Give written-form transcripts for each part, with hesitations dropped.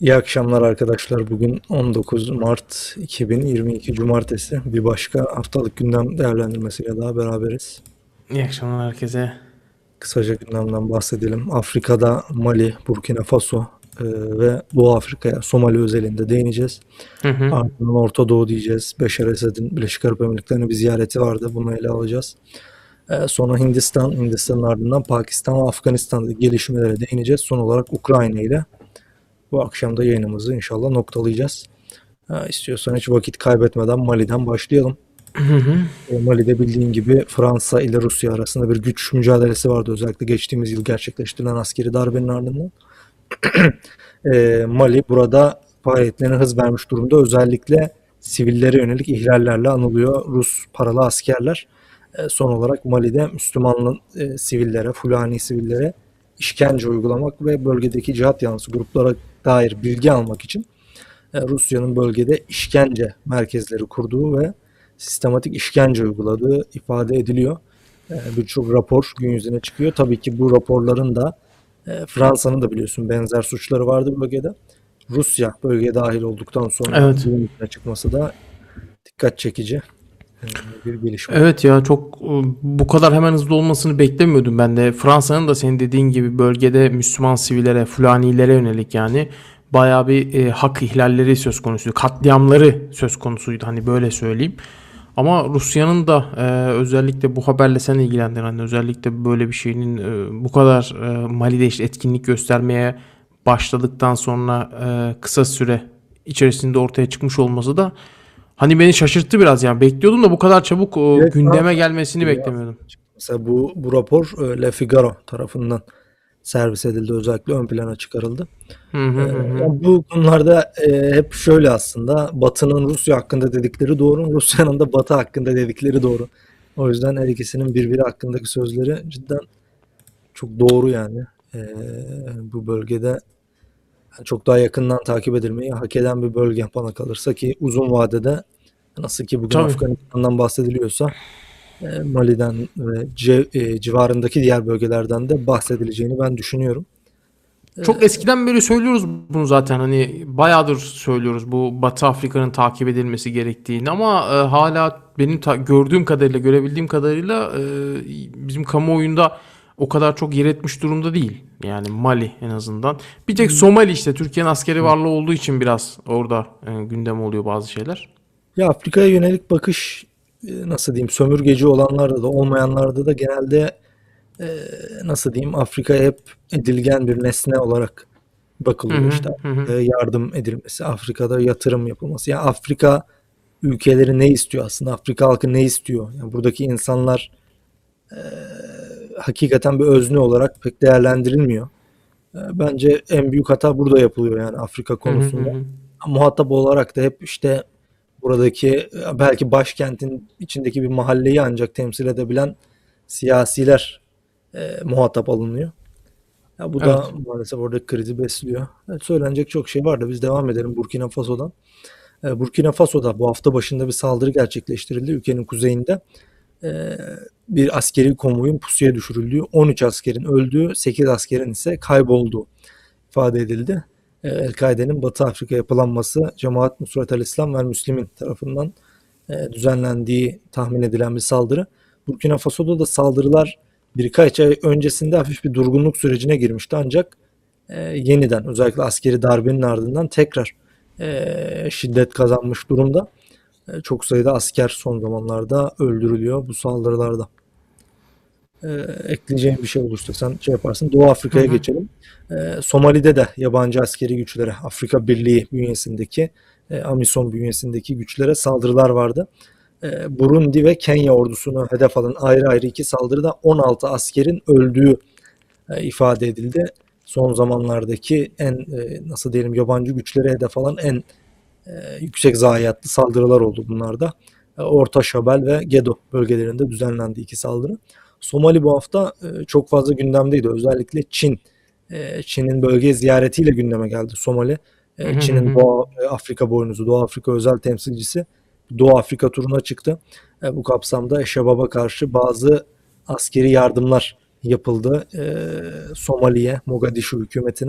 İyi akşamlar arkadaşlar. Bugün 19 Mart 2022 Cumartesi. Bir başka haftalık gündem değerlendirmesiyle daha beraberiz. İyi akşamlar herkese. Kısaca gündemden bahsedelim. Afrika'da Mali, Burkina Faso ve Doğu Afrika'ya, Somali özelinde değineceğiz. Hı hı. Ardından Orta Doğu diyeceğiz. Beşar Esad'ın Birleşik Arap Emirlikleri'ne bir ziyareti vardı. Bunu ele alacağız. Sonra Hindistan, Hindistan'ın ardından Pakistan ve Afganistan'daki gelişmelere değineceğiz. Son olarak Ukrayna ile bu akşam da yayınımızı inşallah noktalayacağız. İstiyorsan hiç vakit kaybetmeden Mali'den başlayalım. Hı hı. Mali'de bildiğin gibi Fransa ile Rusya arasında bir güç mücadelesi vardı. Özellikle geçtiğimiz yıl gerçekleştirilen askeri darbenin ardından. Mali burada faaliyetlerine hız vermiş durumda. Özellikle sivillere yönelik ihlallerle anılıyor Rus paralı askerler. Son olarak Mali'de Müslüman sivillere, Fulani sivillere işkence uygulamak ve bölgedeki cihat yanlısı gruplara dair bilgi almak için Rusya'nın bölgede işkence merkezleri kurduğu ve sistematik işkence uyguladığı ifade ediliyor. Birçok rapor gün yüzüne çıkıyor. Tabii ki bu raporların da Fransa'nın da biliyorsun benzer suçları vardı bölgede. Rusya bölgeye dahil olduktan sonra Evet. gün yüzüne çıkması da dikkat çekici e, bir gelişme. Evet ya çok bu kadar hemen hızlı olmasını beklemiyordum ben de. Fransa'nın da senin dediğin gibi bölgede Müslüman sivillere, Fulanilere yönelik yani bayağı bir hak ihlalleri söz konusuydu. Katliamları söz konusuydu hani böyle söyleyeyim. Ama Rusya'nın da özellikle bu haberle sen ilgilendiren hani özellikle böyle bir şeyin bu kadar Mali'de işte etkinlik göstermeye başladıktan sonra kısa süre içerisinde ortaya çıkmış olması da hani beni şaşırttı biraz yani. Bekliyordum da bu kadar çabuk Direkt gündeme Fransa gelmesini geliyor beklemiyordum. aslında. Mesela bu rapor Le Figaro tarafından servis edildi. Özellikle ön plana çıkarıldı. Hı hı hı hı. Yani bu konularda hep şöyle aslında Batı'nın Rusya hakkında dedikleri doğru, Rusya'nın da Batı hakkında dedikleri doğru. O yüzden her ikisinin birbiri hakkındaki sözleri cidden çok doğru yani. Bu bölgede çok daha yakından takip edilmeyi hak eden bir bölge bana kalırsa ki uzun vadede nasıl ki bugün Tabii. Afganistan'dan bahsediliyorsa Mali'den ve civarındaki diğer bölgelerden de bahsedileceğini ben düşünüyorum. E, Çok eskiden beri söylüyoruz bunu zaten hani bayağıdır söylüyoruz bu Batı Afrika'nın takip edilmesi gerektiğini ama hala benim gördüğüm kadarıyla görebildiğim kadarıyla bizim kamuoyunda o kadar çok yer etmiş durumda değil. Yani Mali en azından. Bir tek Somali işte Türkiye'nin askeri varlığı olduğu için biraz orada gündem oluyor bazı şeyler. Ya Afrika'ya yönelik bakış nasıl diyeyim sömürgeci olanlarda da olmayanlarda da genelde e, nasıl diyeyim Afrika'ya hep edilgen bir nesne olarak Hı bakılıyor. hı İşte hı hı. Afrika'ya yardım edilmesi, Afrika'da yatırım yapılması. Yani Afrika ülkeleri ne istiyor aslında? Afrika halkı ne istiyor? Yani buradaki insanlar hakikaten bir özne olarak pek değerlendirilmiyor. Bence en büyük hata burada yapılıyor yani Afrika Hı hı hı konusunda. hı. Muhatap olarak da hep işte buradaki belki başkentin içindeki bir mahalleyi ancak temsil edebilen siyasiler muhatap alınıyor. Ya bu da Evet. maalesef orada krizi besliyor. Evet, söylenecek çok şey var da biz devam edelim Burkina Faso'dan. Burkina Faso'da bu hafta başında bir saldırı gerçekleştirildi ülkenin kuzeyinde. E, Bir askeri konvoyun pusuya düşürüldüğü, 13 askerin öldüğü, 8 askerin ise kaybolduğu ifade edildi. El-Kaide'nin Batı Afrika yapılanması Cemaat Nusret el-İslam ve Müslimin tarafından düzenlendiği tahmin edilen bir saldırı. Burkina Faso'da da saldırılar birkaç ay öncesinde hafif bir durgunluk sürecine girmişti ancak yeniden özellikle askeri darbenin ardından tekrar şiddet kazanmış durumda. Çok sayıda asker son zamanlarda öldürülüyor bu saldırılarda. Ekleyeceğim bir şey olursa sen şey yaparsın. Doğu Hı Afrika'ya hı. geçelim. Somali'de de yabancı askeri güçlere, Afrika Birliği bünyesindeki, AMISOM bünyesindeki güçlere saldırılar vardı. Burundi ve Kenya ordusunu hedef alan ayrı ayrı iki saldırıda 16 askerin öldüğü ifade edildi. Son zamanlardaki en nasıl diyelim yabancı güçlere hedef alan en yüksek zayiatlı saldırılar oldu bunlarda. Orta Şabel ve Gedo bölgelerinde düzenlendi iki saldırı. Somali bu hafta çok fazla gündemdeydi. Özellikle Çin. Çin'in bölge ziyaretiyle gündeme geldi Somali. Hı hı hı Çin'in hı. Doğu Afrika boynuzu, Doğu Afrika özel temsilcisi Doğu Afrika turuna çıktı. Bu kapsamda Şebab'a karşı bazı askeri yardımlar yapıldı. Somali'ye, Mogadishu hükümetine.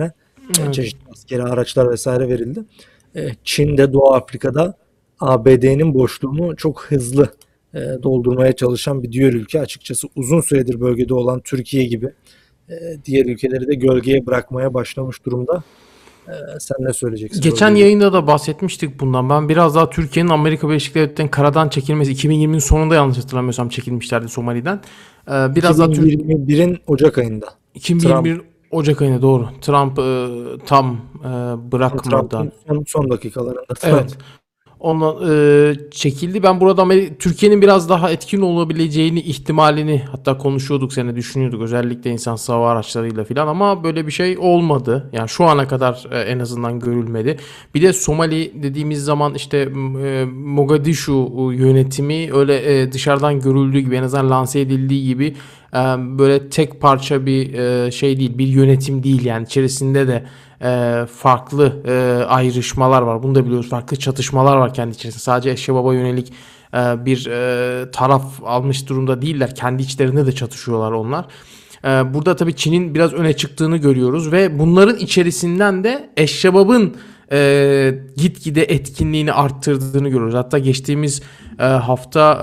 Evet. Çeşitli askeri araçlar vesaire verildi. Çin de Doğu Afrika'da ABD'nin boşluğunu çok hızlı doldurmaya çalışan bir diğer ülke. Açıkçası uzun süredir bölgede olan Türkiye gibi diğer ülkeleri de gölgeye bırakmaya başlamış durumda. Sen ne söyleyeceksin Geçen bölgeyle? yayında da bahsetmiştik bundan. Ben biraz daha Türkiye'nin Amerika Birleşik Devletleri'nin karadan çekilmesi 2020'nin sonunda yanlış hatırlamıyorsam çekilmişlerdi Somali'den. Biraz daha 2021'in Ocak ayında. Trump, 2021 Ocak ayında doğru. Trump tam bırakmadan. Trump'ın son dakikalarında Trump. Evet. Ondan çekildi. Ben burada Türkiye'nin biraz daha etkin olabileceğini ihtimalini hatta konuşuyorduk sene düşünüyorduk özellikle insan hava araçlarıyla filan ama böyle bir şey olmadı. Yani şu ana kadar en azından görülmedi. Bir de Somali dediğimiz zaman işte Mogadishu yönetimi öyle dışarıdan görüldüğü gibi en azından lanse edildiği gibi böyle tek parça bir şey değil, bir yönetim değil yani içerisinde de farklı ayrışmalar var. Bunu da biliyoruz. Farklı çatışmalar var kendi içerisinde. Sadece Eşşebab'a yönelik bir taraf almış durumda değiller. Kendi içlerinde de çatışıyorlar onlar. Burada tabii Çin'in biraz öne çıktığını görüyoruz ve bunların içerisinden de Eşşebab'ın gitgide etkinliğini arttırdığını görüyoruz. Hatta geçtiğimiz hafta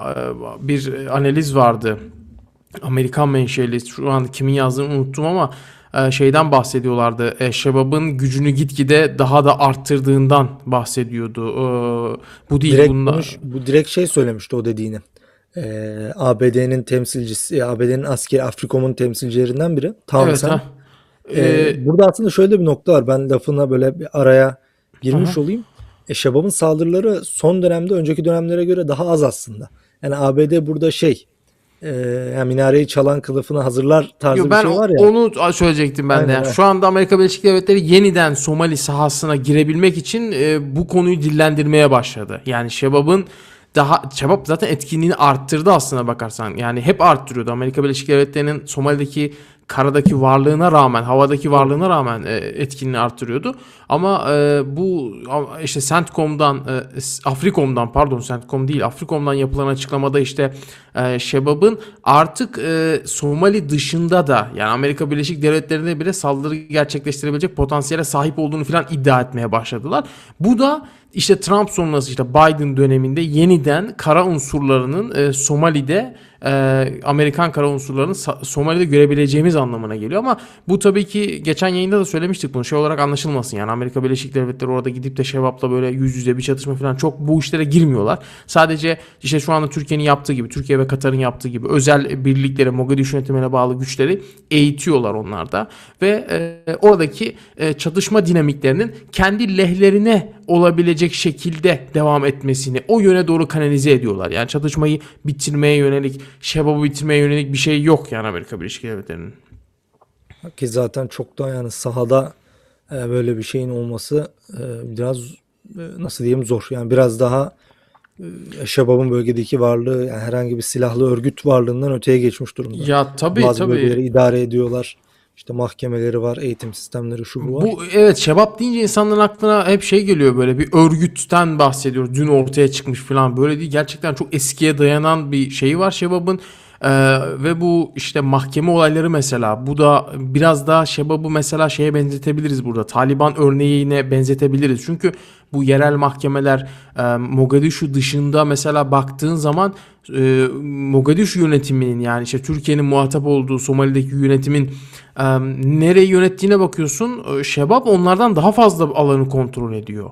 bir analiz vardı. Amerikan menşeli şu an kimin yazdığını unuttum ama şeyden bahsediyorlardı. Şebab'ın gücünü gitgide daha da arttırdığından bahsediyordu. Bu değil bunda. Bu direkt şey söylemişti o dediğini. ABD'nin temsilcisi, ABD'nin askeri Afrikom'un temsilcilerinden biri. Evet Townsend. ha. Ee, Burada aslında şöyle bir nokta var. Ben lafına böyle bir araya girmiş aha. olayım. Şebab'ın saldırıları son dönemde önceki dönemlere göre daha az aslında. Yani ABD burada e, yani minareyi çalan kılıfını hazırlar Yo, tarzı bir ben şey var ya. onu söyleyecektim ben de. Aynen. Yani şu anda Amerika Birleşik Devletleri yeniden Somali sahasına girebilmek için bu konuyu dillendirmeye başladı. Yani Şebab zaten etkinliğini arttırdı aslına bakarsan. Yani hep arttırıyordu. Amerika Birleşik Devletleri'nin Somali'deki karadaki varlığına rağmen, havadaki varlığına rağmen etkinliğini arttırıyordu. Ama bu işte Afrikom'dan pardon CENTCOM değil Afrikom'dan yapılan açıklamada işte Şebab'ın artık Somali dışında da yani Amerika Birleşik Devletleri'ne bile saldırı gerçekleştirebilecek potansiyele sahip olduğunu falan iddia etmeye başladılar. Bu da işte Trump sonrası işte Biden döneminde yeniden kara unsurlarının Somali'de Amerikan kara unsurlarını Somali'de görebileceğimiz anlamına geliyor ama bu tabii ki geçen yayında da söylemiştik bunu şey olarak anlaşılmasın yani Amerika Birleşik Devletleri orada gidip de Şebap'la böyle yüz yüze bir çatışma falan çok bu işlere girmiyorlar. Sadece işte şu anda Türkiye'nin yaptığı gibi Türkiye ve Katar'ın yaptığı gibi özel birlikleri Mogadishu yönetimine bağlı güçleri eğitiyorlar onlar da ve oradaki çatışma dinamiklerinin kendi lehlerine olabilecek şekilde devam etmesini o yöne doğru kanalize ediyorlar. Yani çatışmayı bitirmeye yönelik, Şebab'ı bitirmeye yönelik bir şey yok yani Amerika Birleşik Devletleri'nin. Ki zaten çok da yani sahada böyle bir şeyin olması biraz nasıl diyeyim zor. Yani biraz daha Şebab'ın bölgedeki varlığı yani herhangi bir silahlı örgüt varlığından öteye geçmiş durumda. Ya tabii Bazı tabii. bölgeleri idare ediyorlar. İşte mahkemeleri var, eğitim sistemleri şu bu var. Bu evet Şebap deyince insanların aklına hep şey geliyor böyle bir örgütten bahsediyoruz. Dün ortaya çıkmış falan böyle değil. Gerçekten çok eskiye dayanan bir şeyi var Şebap'ın. Ve bu işte mahkeme olayları mesela bu da biraz daha Şebap'ı mesela şeye benzetebiliriz burada. Taliban örneğine benzetebiliriz. Çünkü bu yerel mahkemeler Mogadishu dışında mesela baktığın zaman Mogadishu yönetiminin yani işte Türkiye'nin muhatap olduğu Somali'deki yönetimin nereyi yönettiğine bakıyorsun. Şebap onlardan daha fazla alanı kontrol ediyor.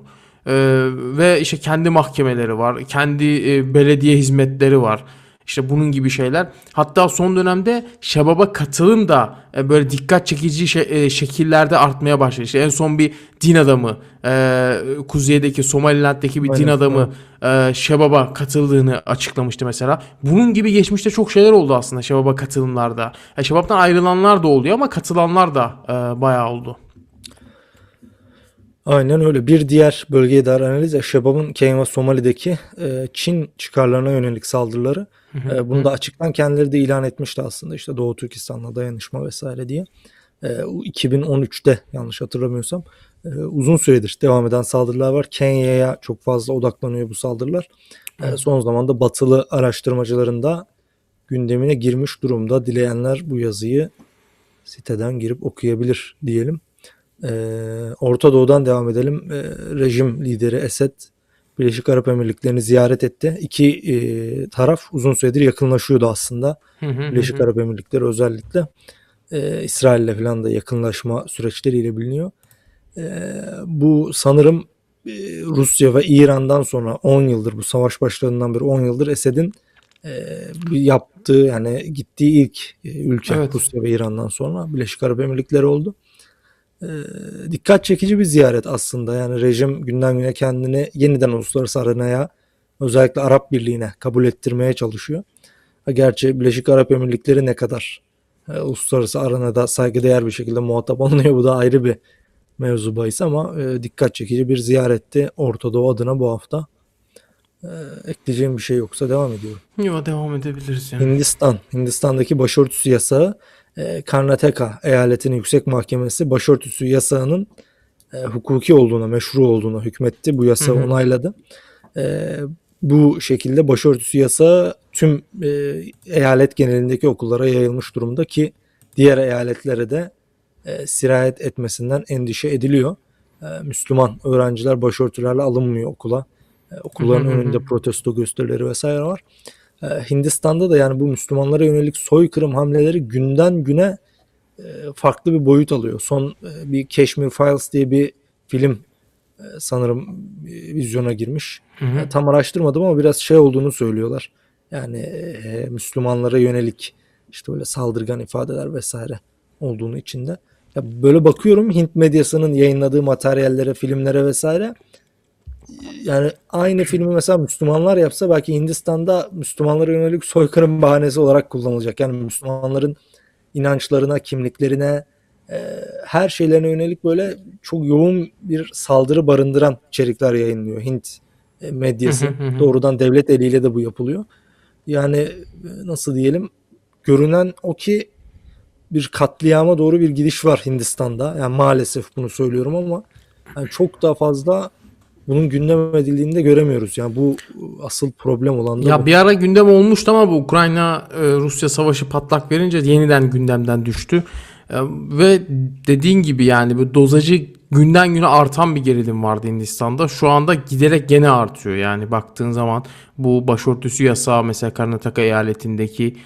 Ve işte kendi mahkemeleri var, kendi belediye hizmetleri var. İşte bunun gibi şeyler. Hatta son dönemde Şebab'a katılım da böyle dikkat çekici şekillerde artmaya başladı. İşte en son bir din adamı, kuzeydeki Somaliland'daki bir din Aynen. adamı Şebab'a katıldığını açıklamıştı mesela. Bunun gibi geçmişte çok şeyler oldu aslında Şebab'a katılımlarda. Şebap'tan ayrılanlar da oluyor ama katılanlar da bayağı oldu. Aynen öyle. Bir diğer bölgeye dair analiz Şebab'ın Kenya ve Somali'deki Çin çıkarlarına yönelik saldırıları. Bunu da açıktan kendileri de ilan etmişti aslında. İşte Doğu Türkistan'la dayanışma vesaire diye. 2013'te yanlış hatırlamıyorsam uzun süredir devam eden saldırılar var. Kenya'ya çok fazla odaklanıyor bu saldırılar. Son zamanda batılı araştırmacıların da gündemine girmiş durumda. Dileyenler bu yazıyı siteden girip okuyabilir diyelim. Orta Doğu'dan devam edelim. Rejim lideri Esed Birleşik Arap Emirlikleri'ni ziyaret etti. İki taraf uzun süredir yakınlaşıyordu aslında. Hı hı hı Birleşik hı. Arap Emirlikleri özellikle İsrail'le falan da yakınlaşma süreçleriyle biliniyor. Bu sanırım Rusya ve İran'dan sonra 10 yıldır, bu savaş başladığından beri 10 yıldır Esed'in yaptığı, yani gittiği ilk ülke Evet. Rusya ve İran'dan sonra Birleşik Arap Emirlikleri oldu. Ee, Dikkat çekici bir ziyaret aslında. Yani rejim günden güne kendini yeniden uluslararası arenaya, özellikle Arap Birliği'ne kabul ettirmeye çalışıyor. Gerçi Birleşik Arap Emirlikleri ne kadar uluslararası arenada saygıdeğer bir şekilde muhatap alınıyor, bu da ayrı bir mevzu bahis, ama dikkat çekici bir ziyaretti Orta Doğu adına bu hafta. E, Ekleyeceğim bir şey yoksa devam ediyorum. Yo, devam edebiliriz yani. Hindistan'daki başörtüsü yasağı, Karnataka eyaletinin yüksek mahkemesi başörtüsü yasağının hukuki olduğuna, meşru olduğuna hükmetti. Bu Hı yasağı hı. onayladı. E, Bu şekilde başörtüsü yasağı tüm eyalet genelindeki okullara yayılmış durumda ki diğer eyaletlere de sirayet etmesinden endişe ediliyor. Müslüman öğrenciler başörtülerle alınmıyor okula. Hı hı Okulların hı hı. önünde protesto gösterileri vesaire var. Hindistan'da da yani bu Müslümanlara yönelik soykırım hamleleri günden güne farklı bir boyut alıyor. Son bir Kashmir Files diye bir film sanırım vizyona girmiş. Hı hı. Tam araştırmadım ama biraz şey olduğunu söylüyorlar. Yani Müslümanlara yönelik işte böyle saldırgan ifadeler vesaire olduğunu içinde. Ya böyle bakıyorum Hint medyasının yayınladığı materyallere, filmlere vesaire. Yani aynı filmi mesela Müslümanlar yapsa belki Hindistan'da Müslümanlara yönelik soykırım bahanesi olarak kullanılacak. Yani Müslümanların inançlarına, kimliklerine, her şeylerine yönelik böyle çok yoğun bir saldırı barındıran içerikler yayınlıyor Hint Hı hı medyası. hı hı. Doğrudan devlet eliyle de bu yapılıyor. Yani nasıl diyelim, görünen o ki bir katliama doğru bir gidiş var Hindistan'da. Yani maalesef bunu söylüyorum ama yani çok daha fazla bunun gündem edildiğini de göremiyoruz. Yani bu asıl problem olan da Ya bu. bir ara gündem olmuştu ama bu Ukrayna Rusya savaşı patlak verince yeniden gündemden düştü. Ve dediğin gibi yani bu dozajı günden güne artan bir gerilim vardı Hindistan'da. Şu anda giderek gene artıyor. Yani baktığın zaman bu başörtüsü yasağı mesela Karnataka eyaletindeki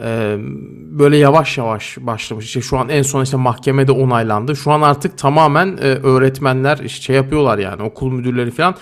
böyle yavaş yavaş başlamış. İşte şu an en son işte mahkemede onaylandı. Şu an artık tamamen öğretmenler işte şey yapıyorlar yani okul müdürleri falan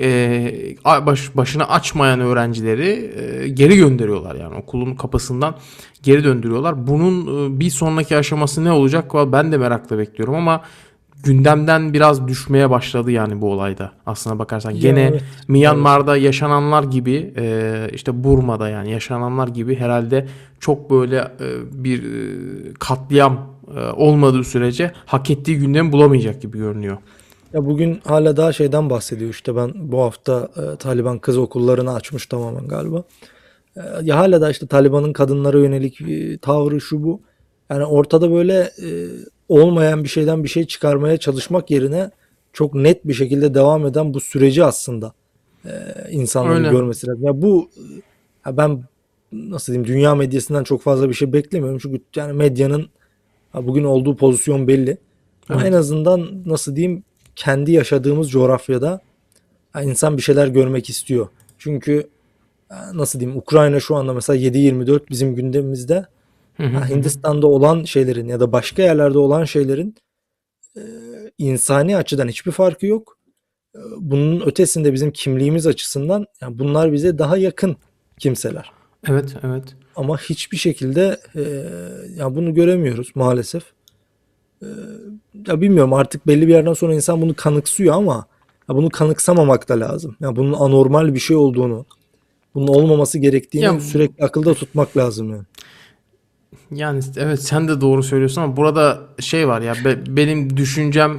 başını açmayan öğrencileri geri gönderiyorlar yani okulun kapısından geri döndürüyorlar. Bunun bir sonraki aşaması ne olacak? Ben de merakla bekliyorum ama gündemden biraz düşmeye başladı yani bu olayda. Aslına bakarsan Ya gene evet, maalesef. Myanmar'da yaşananlar gibi işte Burma'da yani yaşananlar gibi herhalde çok böyle bir katliam olmadığı sürece hak ettiği gündemi bulamayacak gibi görünüyor. Ya bugün hala daha şeyden bahsediyor, işte ben bu hafta Taliban kız okullarını açmış tamamen galiba. Ya hala da işte Taliban'ın kadınlara yönelik tavrı şu bu. Yani ortada böyle olmayan bir şeyden bir şey çıkarmaya çalışmak yerine çok net bir şekilde devam eden bu süreci aslında insanların Öyle. görmesi lazım. Ya bu ya ben nasıl diyeyim, dünya medyasından çok fazla bir şey beklemiyorum. Çünkü yani medyanın bugün olduğu pozisyon belli. Ama en Evet. azından nasıl diyeyim, kendi yaşadığımız coğrafyada insan bir şeyler görmek istiyor. Çünkü nasıl diyeyim, Ukrayna şu anda mesela 7/24 bizim gündemimizde. Hı hı hı hı. Hindistan'da olan şeylerin ya da başka yerlerde olan şeylerin e, insani açıdan hiçbir farkı yok. Bunun ötesinde bizim kimliğimiz açısından yani bunlar bize daha yakın kimseler. Evet, evet. Ama hiçbir şekilde ya bunu göremiyoruz maalesef. E, Ya bilmiyorum, artık belli bir yerden sonra insan bunu kanıksıyor ama ya bunu kanıksamamak da lazım. Ya bunun anormal bir şey olduğunu, bunun olmaması Ya gerektiğini sürekli akılda tutmak lazım yani. yani evet sen de doğru söylüyorsun ama burada şey var ya benim düşüncem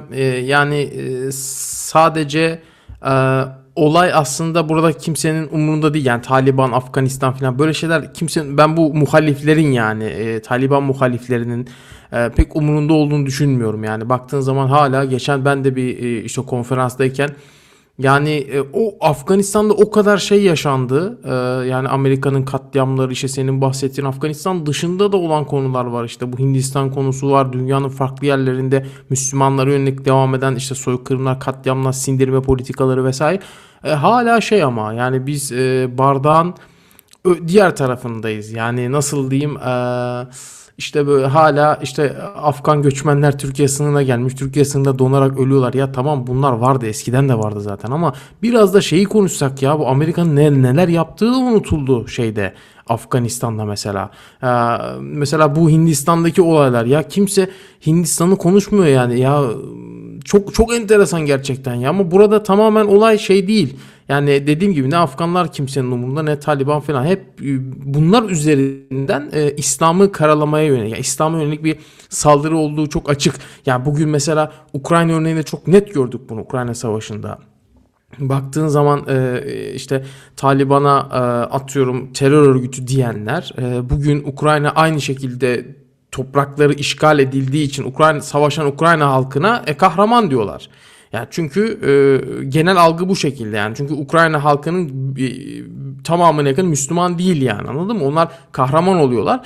sadece e, olay aslında burada kimsenin umurunda değil yani Taliban, Afganistan falan böyle şeyler kimsenin ben bu muhaliflerin yani Taliban muhaliflerinin pek umurunda olduğunu düşünmüyorum yani baktığın zaman hala geçen ben de bir işte konferanstayken Yani o Afganistan'da o kadar şey yaşandı. Yani Amerika'nın katliamları, işte senin bahsettiğin Afganistan dışında da olan konular var. İşte bu Hindistan konusu var. Dünyanın farklı yerlerinde Müslümanlara yönelik devam eden işte soykırımlar, katliamlar, sindirme politikaları vesaire. Hala şey ama yani biz bardağın diğer tarafındayız. Yani nasıl diyeyim, işte böyle hala işte Afgan göçmenler Türkiye sınırına gelmiş. Türkiye sınırında donarak ölüyorlar. Ya tamam, bunlar vardı, eskiden de vardı zaten, ama biraz da şeyi konuşsak ya, bu Amerika'nın neler yaptığı unutuldu şeyde, Afganistan'da mesela. Mesela bu Hindistan'daki olaylar, ya kimse Hindistan'ı konuşmuyor yani ya, çok çok enteresan gerçekten ya, ama burada tamamen olay şey değil. Yani dediğim gibi ne Afganlar kimsenin umurunda, ne Taliban falan, hep bunlar üzerinden İslam'ı karalamaya yönelik, yani İslam'a yönelik bir saldırı olduğu çok açık. Yani bugün mesela Ukrayna örneğinde çok net gördük bunu, Ukrayna Savaşı'nda. Baktığın zaman işte Taliban'a atıyorum terör örgütü diyenler, bugün Ukrayna aynı şekilde toprakları işgal edildiği için Ukrayna savaşan Ukrayna halkına kahraman diyorlar. Yani çünkü genel algı bu şekilde yani. Çünkü Ukrayna halkının tamamına yakın Müslüman değil yani, anladın mı? Onlar kahraman oluyorlar.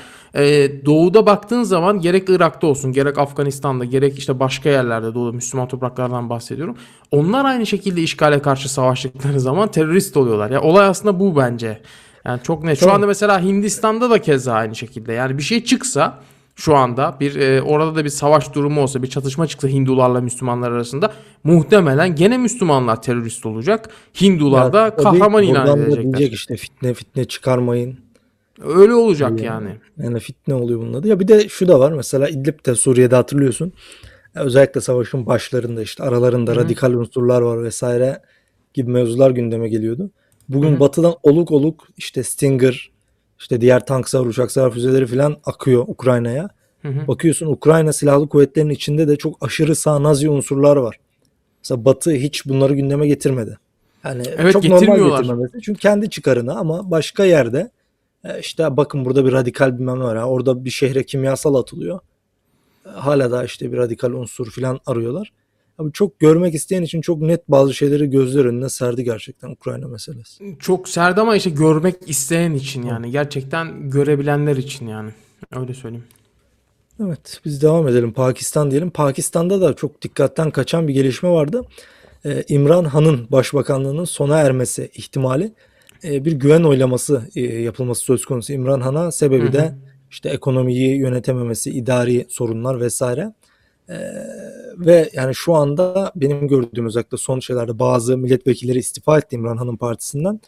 Doğuda baktığın zaman gerek Irak'ta olsun, gerek Afganistan'da, gerek işte başka yerlerde, doğuda Müslüman topraklardan bahsediyorum. Onlar aynı şekilde işgale karşı savaştıkları zaman terörist oluyorlar. Ya olay aslında bu bence. Yani çok net. Şu Tamam. anda mesela Hindistan'da da keza aynı şekilde. Yani bir şey çıksa şu anda bir orada da bir savaş durumu olsa, bir çatışma çıksa Hindularla Müslümanlar arasında, muhtemelen gene Müslümanlar terörist olacak. Hindular Ya da tabii kahraman ilan buradan da edilecekler. diyecek işte fitne çıkarmayın. Öyle olacak Yani, yani. yani fitne oluyor bunun adı. Ya bir de şu da var, mesela İdlib'de, Suriye'de hatırlıyorsun. Özellikle savaşın başlarında işte Hı aralarında hı. radikal unsurlar var vesaire gibi mevzular gündeme geliyordu. Hı Bugün hı. batıdan oluk oluk işte Stinger, işte diğer tank savar, uçak savar füzeleri falan akıyor Ukrayna'ya. Hı hı. Bakıyorsun Ukrayna Silahlı Kuvvetleri'nin içinde de çok aşırı sağ Nazi unsurlar var. Mesela Batı hiç bunları gündeme getirmedi. Yani Evet, çok normal getirmiyorlar. getirmemesi. Çünkü kendi çıkarına, ama başka yerde işte bakın burada bir radikal bilmem ne var. Orada bir şehre kimyasal atılıyor. Hala da işte bir radikal unsur falan arıyorlar. Abi çok görmek isteyen için çok net bazı şeyleri gözler önüne serdi gerçekten Ukrayna meselesi. Çok sert, ama işte görmek isteyen için, Hı. yani gerçekten görebilenler için yani. Öyle söyleyeyim. Evet, biz devam edelim. Pakistan diyelim. Pakistan'da da çok dikkatten kaçan bir gelişme vardı. İmran Han'ın başbakanlığının sona ermesi ihtimali, bir güven oylaması yapılması söz konusu İmran Han'a. Hı Sebebi hı. de işte ekonomiyi yönetememesi, idari sorunlar vesaire. E, Ve yani şu anda benim gördüğüm özellikle son şeylerde bazı milletvekilleri istifa etti İmran Han'ın partisinden.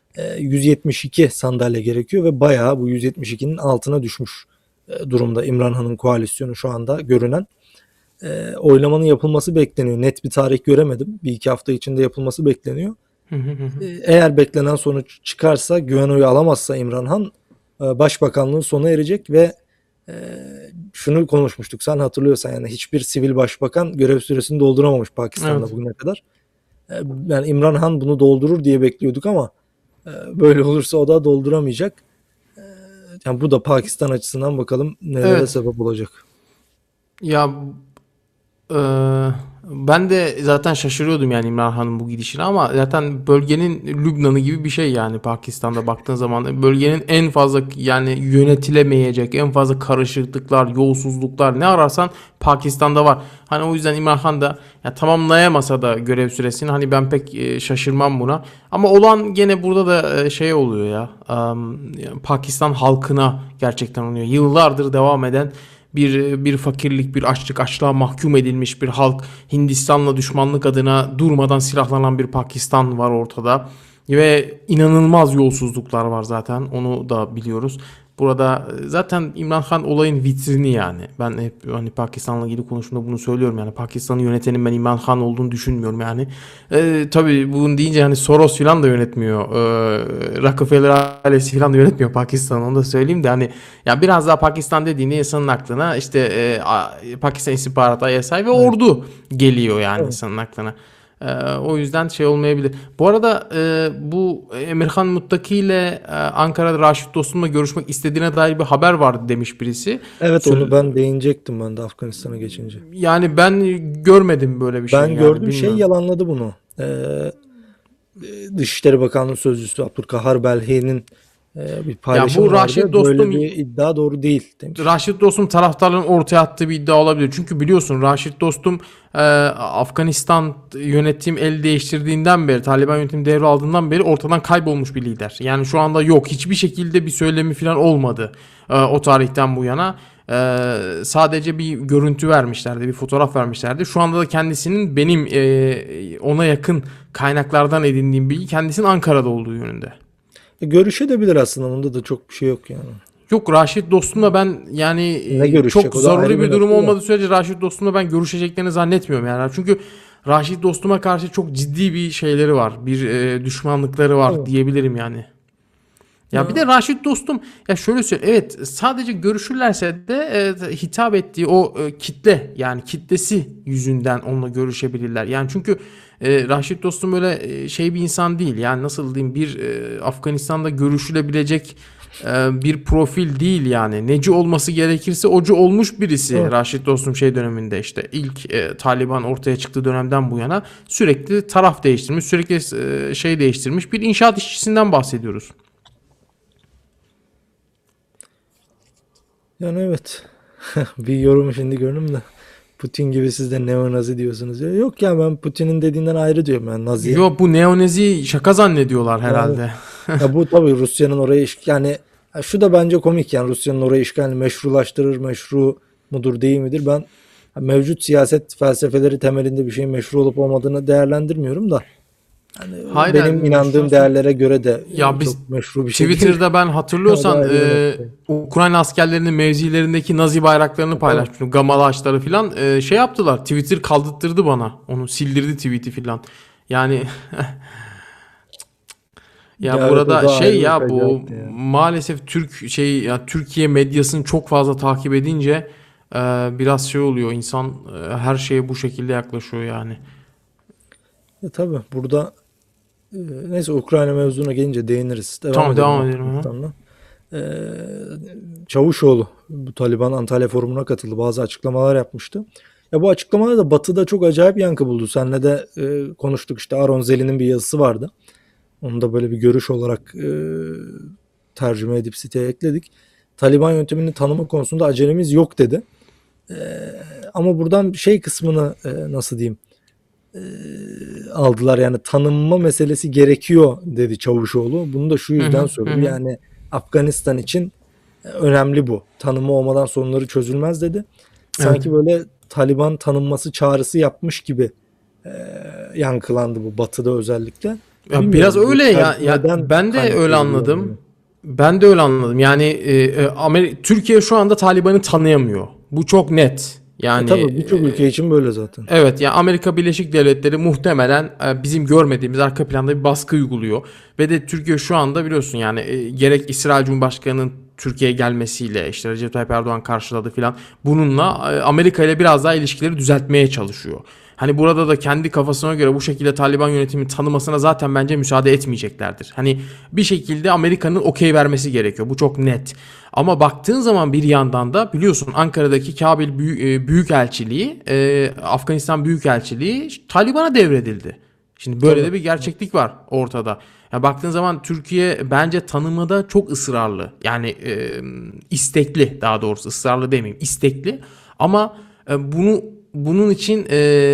172 sandalye gerekiyor ve bayağı bu 172'nin altına düşmüş durumda İmran Han'ın koalisyonu şu anda görünen. Oylamanın yapılması bekleniyor. Net bir tarih göremedim. Bir iki hafta içinde yapılması bekleniyor. Hı hı hı. Eğer beklenen sonuç çıkarsa, güven oyu alamazsa İmran Han, başbakanlığın sona erecek ve e, şunu konuşmuştuk. Sen hatırlıyorsan, yani hiçbir sivil başbakan görev süresini dolduramamış Pakistan'da Evet. bugüne kadar. Yani İmran Han bunu doldurur diye bekliyorduk ama böyle olursa o da dolduramayacak. Yani bu da Pakistan açısından bakalım nelere Evet. sebep olacak. Ya ben de zaten şaşırıyordum yani İmran Han'ın bu gidişine, ama zaten bölgenin Lübnan'ı gibi bir şey yani Pakistan'da baktığın zaman, bölgenin en fazla yani yönetilemeyecek en fazla karışıklıklar, yolsuzluklar ne ararsan Pakistan'da var. Hani o yüzden İmran Han da ya tamamlayamasa da görev süresini, hani ben pek şaşırmam buna. Ama olan gene burada da şey oluyor ya, Pakistan halkına gerçekten oluyor. Yıllardır devam eden bir fakirlik, bir açlık, açlığa mahkum edilmiş bir halk, Hindistan'la düşmanlık adına durmadan silahlanan bir Pakistan var ortada. Ve inanılmaz yolsuzluklar var zaten, onu da biliyoruz. Burada zaten İmran Khan olayın vitrini yani. Ben hep hani Pakistan'la ilgili konuştuğumda bunu söylüyorum yani. Pakistan'ı yönetenin ben İmran Khan olduğunu düşünmüyorum yani. Tabii bunu deyince hani Soros falan da yönetmiyor. Rockefeller ailesi falan da yönetmiyor Pakistan'ı, onu da söyleyeyim de hani, ya biraz daha Pakistan dediğinde insanın aklına işte Pakistan İstihbarat, ISI ve Evet. ordu geliyor yani Evet. insanın aklına. O yüzden şey olmayabilir. Bu arada bu Emirhan Muttaki ile Ankara'da Raşit Dostum'la görüşmek istediğine dair bir haber vardı demiş birisi. Evet, onu Sül- ben değinecektim ben de Afganistan'a geçince. Yani ben görmedim böyle bir şey Ben yani, gördüm, şey bilmiyorum. yalanladı bunu. Dışişleri Bakanlığı Sözcüsü Abdülkahar Belhi'nin bir Ya bu paylaşımı Raşit vardı. Böyle Dostum bir iddia doğru değil demiş. Raşit Dostum taraftarların ortaya attığı bir iddia olabilir. Çünkü biliyorsun Raşit Dostum Afganistan yönetim el değiştirdiğinden beri, Taliban yönetimi devraldığından beri ortadan kaybolmuş bir lider. Yani şu anda yok. Hiçbir şekilde bir söylemi falan olmadı o tarihten bu yana. Sadece bir görüntü vermişlerdi, bir fotoğraf vermişlerdi. Şu anda da kendisinin benim ona yakın kaynaklardan edindiğim bilgi kendisinin Ankara'da olduğu yönünde. Görüşebilir aslında. Bunda da çok bir şey yok yani. Yok Raşit Dostum'la ben yani Ne çok görüşecek? O da ayrı zaruri bir bir durum nokta da. olmadığı sürece Raşit Dostum'la ben görüşeceklerini zannetmiyorum yani. Çünkü Raşit Dostum'a karşı çok ciddi bir şeyleri var. Bir düşmanlıkları var Tamam. diyebilirim yani. Ya bir Ya, de Raşit Dostum ya şöyle söyleyeyim. Evet sadece görüşürlerse de hitap ettiği o kitle yani kitlesi yüzünden onunla görüşebilirler. Yani çünkü Raşit Dostum böyle şey bir insan değil. Yani nasıl diyeyim bir Afganistan'da görüşülebilecek bir profil değil yani. Neci olması gerekirse ocu olmuş birisi evet. Raşit Dostum şey döneminde işte ilk Taliban ortaya çıktığı dönemden bu yana sürekli taraf değiştirmiş, sürekli şey değiştirmiş bir inşaat işçisinden bahsediyoruz. Yani evet. Bir yorum şimdi gördüm de. Putin gibi siz de neonazi diyorsunuz. Ya, yok ya, ben Putin'in dediğinden ayrı diyorum ben naziye. Yo bu neonezi şaka zannediyorlar Yani herhalde. ya bu tabii Rusya'nın oraya yani ya şu da bence komik yani Rusya'nın oraya işgalini meşrulaştırır, meşru mudur değil midir? Ben mevcut siyaset felsefeleri temelinde bir şeyin meşru olup olmadığını değerlendirmiyorum da hani Hayır benim inandığım meşrulaştırma. değerlere göre de Ya biz çok meşru bir şey değil. Twitter'da ben O da hatırlıyorsan ayrı bir nokta. Ukrayna askerlerinin mevzilerindeki Nazi bayraklarını Tabii. paylaşmıştım. Gamalı ağaçları falan şey yaptılar. Twitter kaldırttırdı bana. Onu sildirdi tweet'i falan. Yani ya Ya evet, o burada da şey ayrı bir ya bu faciaydı yani. maalesef Türk şey ya Türkiye medyasını çok fazla takip edince biraz şey oluyor. İnsan her şeye bu şekilde yaklaşıyor yani. Tabii burada neyse, Ukrayna mevzuna gelince değiniriz. Devam Tamam edelim devam edelim. Hı. Afganistan'la. Ee, Çavuşoğlu bu Taliban Antalya Forumu'na katıldı. Bazı açıklamalar yapmıştı. Ya bu açıklamalar da Batı'da çok acayip yankı buldu. Seninle de konuştuk, işte Aron Zeli'nin bir yazısı vardı. Onu da böyle bir görüş olarak tercüme edip siteye ekledik. Taliban yönetimini tanıma konusunda acelemiz yok dedi. E, Ama buradan şey kısmını nasıl diyeyim e, aldılar, yani tanınma meselesi gerekiyor dedi Çavuşoğlu. Bunu da şu Hı yüzden hı hı. söyledi. Hı. Yani Afganistan için önemli bu. Tanınma olmadan sorunları çözülmez dedi. Evet. Sanki böyle Taliban tanınması çağrısı yapmış gibi e, yankılandı bu Batı'da özellikle. Ya biraz Bilmiyorum bu öyle ya neden ben de öyle kaynaklı anladım. bunu. Ben de öyle anladım. Yani Türkiye şu anda Taliban'ı tanıyamıyor. Bu çok net. Yani Tabii birçok ülke için böyle zaten. evet ya Amerika Birleşik Devletleri muhtemelen bizim görmediğimiz arka planda bir baskı uyguluyor. Ve de Türkiye şu anda biliyorsun yani gerek İsrail Cumhurbaşkanı'nın Türkiye'ye gelmesiyle işte Recep Tayyip Erdoğan karşıladı filan. Bununla Amerika ile biraz daha ilişkileri düzeltmeye çalışıyor. Hani burada da kendi kafasına göre bu şekilde Taliban yönetimini tanımasına zaten bence müsaade etmeyeceklerdir. Hani bir şekilde Amerika'nın okey vermesi gerekiyor. Bu çok net. Ama baktığın zaman bir yandan da biliyorsun Ankara'daki Kabil Büyükelçiliği, Afganistan Büyükelçiliği Taliban'a devredildi. Şimdi böyle Tabii. de bir gerçeklik var ortada. Ya baktığın zaman Türkiye bence tanımada çok ısrarlı. Yani istekli, daha doğrusu ısrarlı demeyeyim, istekli. Ama bunun için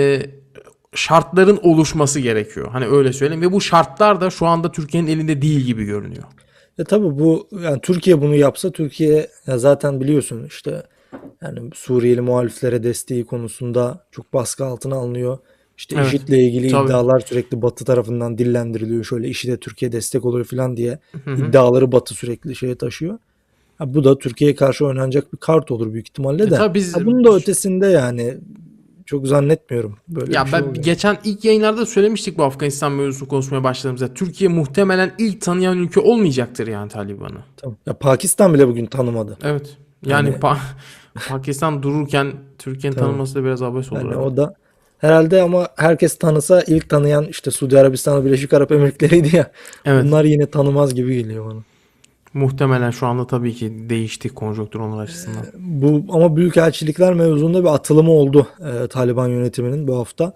şartların oluşması gerekiyor. Hani öyle söyleyeyim ve bu şartlar da şu anda Türkiye'nin elinde değil gibi görünüyor. Tabii bu, yani Türkiye bunu yapsa, Türkiye ya zaten biliyorsun işte yani Suriyeli muhaliflere desteği konusunda çok baskı altına alınıyor. İşte Evet. IŞİD'le ilgili Tabii. iddialar sürekli Batı tarafından dillendiriliyor. Şöyle IŞİD'e Türkiye destek oluyor falan diye Hı hı. iddiaları Batı sürekli şeye taşıyor. Ha, bu da Türkiye'ye karşı oynanacak bir kart olur büyük ihtimalle de. Tabii biz Ha, bunun da ötesinde yani çok zannetmiyorum böyle bir ya şey ben oluyor. geçen ilk yayınlarda söylemiştik bu Afganistan mevzusunu konuşmaya başladığımızda. Türkiye muhtemelen ilk tanıyan ülke olmayacaktır yani Taliban'ı. Tamam. Ya Pakistan bile bugün tanımadı. Evet. Yani Yani Pakistan dururken Türkiye'nin tamam. tanınması da biraz abes olur Yani evet. o da herhalde, ama herkes tanısa ilk tanıyan işte Suudi Arabistan ve Birleşik Arap Emirlikleri'ydi ya. Evet. Bunlar yine tanımaz gibi geliyor bana. Muhtemelen şu anda tabii ki değişti konjonktür onlar açısından. Bu ama büyükelçilikler mevzunda bir atılımı oldu Taliban yönetiminin bu hafta.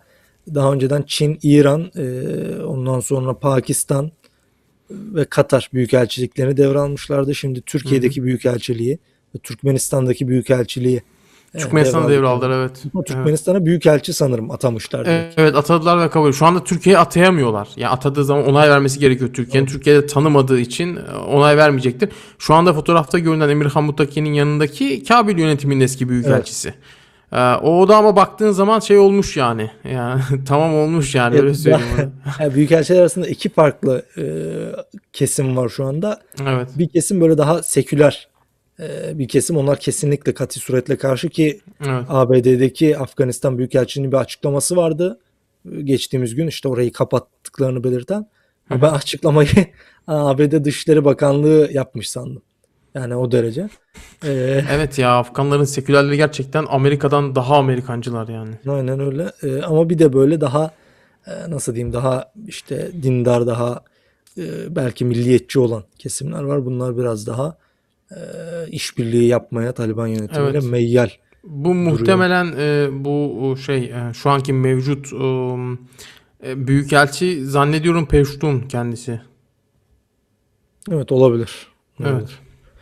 daha önceden Çin, İran, ondan sonra Pakistan ve Katar büyükelçiliklerini devralmışlardı. Şimdi Hı hı. Türkiye'deki büyükelçiliği ve Türkmenistan'daki büyükelçiliği Türkmenistan'ı devraldıklarını. devraldılar, evet. Ama Evet. Türkmenistan'a büyükelçi sanırım atamışlar direkt. Evet, atadılar ve kabul. Şu anda Türkiye'ye atayamıyorlar. Yani atadığı zaman onay vermesi gerekiyor Türkiye'nin. Evet. Türkiye'de tanımadığı için onay vermeyecektir. Şu anda fotoğrafta görünen Emirhan Muttaki'nin yanındaki Kabil yönetiminin eski Evet. büyükelçisi. O da ama baktığın zaman şey olmuş yani. Yani tamam olmuş yani, Evet, öyle söyleyeyim onu. yani büyükelçiler arasında iki farklı kesim var şu anda. Evet. Bir kesim böyle daha seküler bir kesim. Onlar kesinlikle katı suretle karşı ki Evet. ABD'deki Afganistan Büyükelçiliğinin bir açıklaması vardı. Geçtiğimiz gün işte orayı kapattıklarını belirten. Hı Ben hı. açıklamayı ABD Dışişleri Bakanlığı yapmış sandım. Yani o derece. E, Evet ya, Afganların sekülerleri gerçekten Amerika'dan daha Amerikancılar yani. aynen öyle. Ama bir de böyle daha nasıl diyeyim, daha işte dindar, daha belki milliyetçi olan kesimler var. Bunlar biraz daha işbirliği yapmaya Taliban yönetimiyle Evet. meyyal Bu duruyor. muhtemelen şu anki mevcut büyükelçi zannediyorum Peştun kendisi. Evet, olabilir. Evet. Olabilir.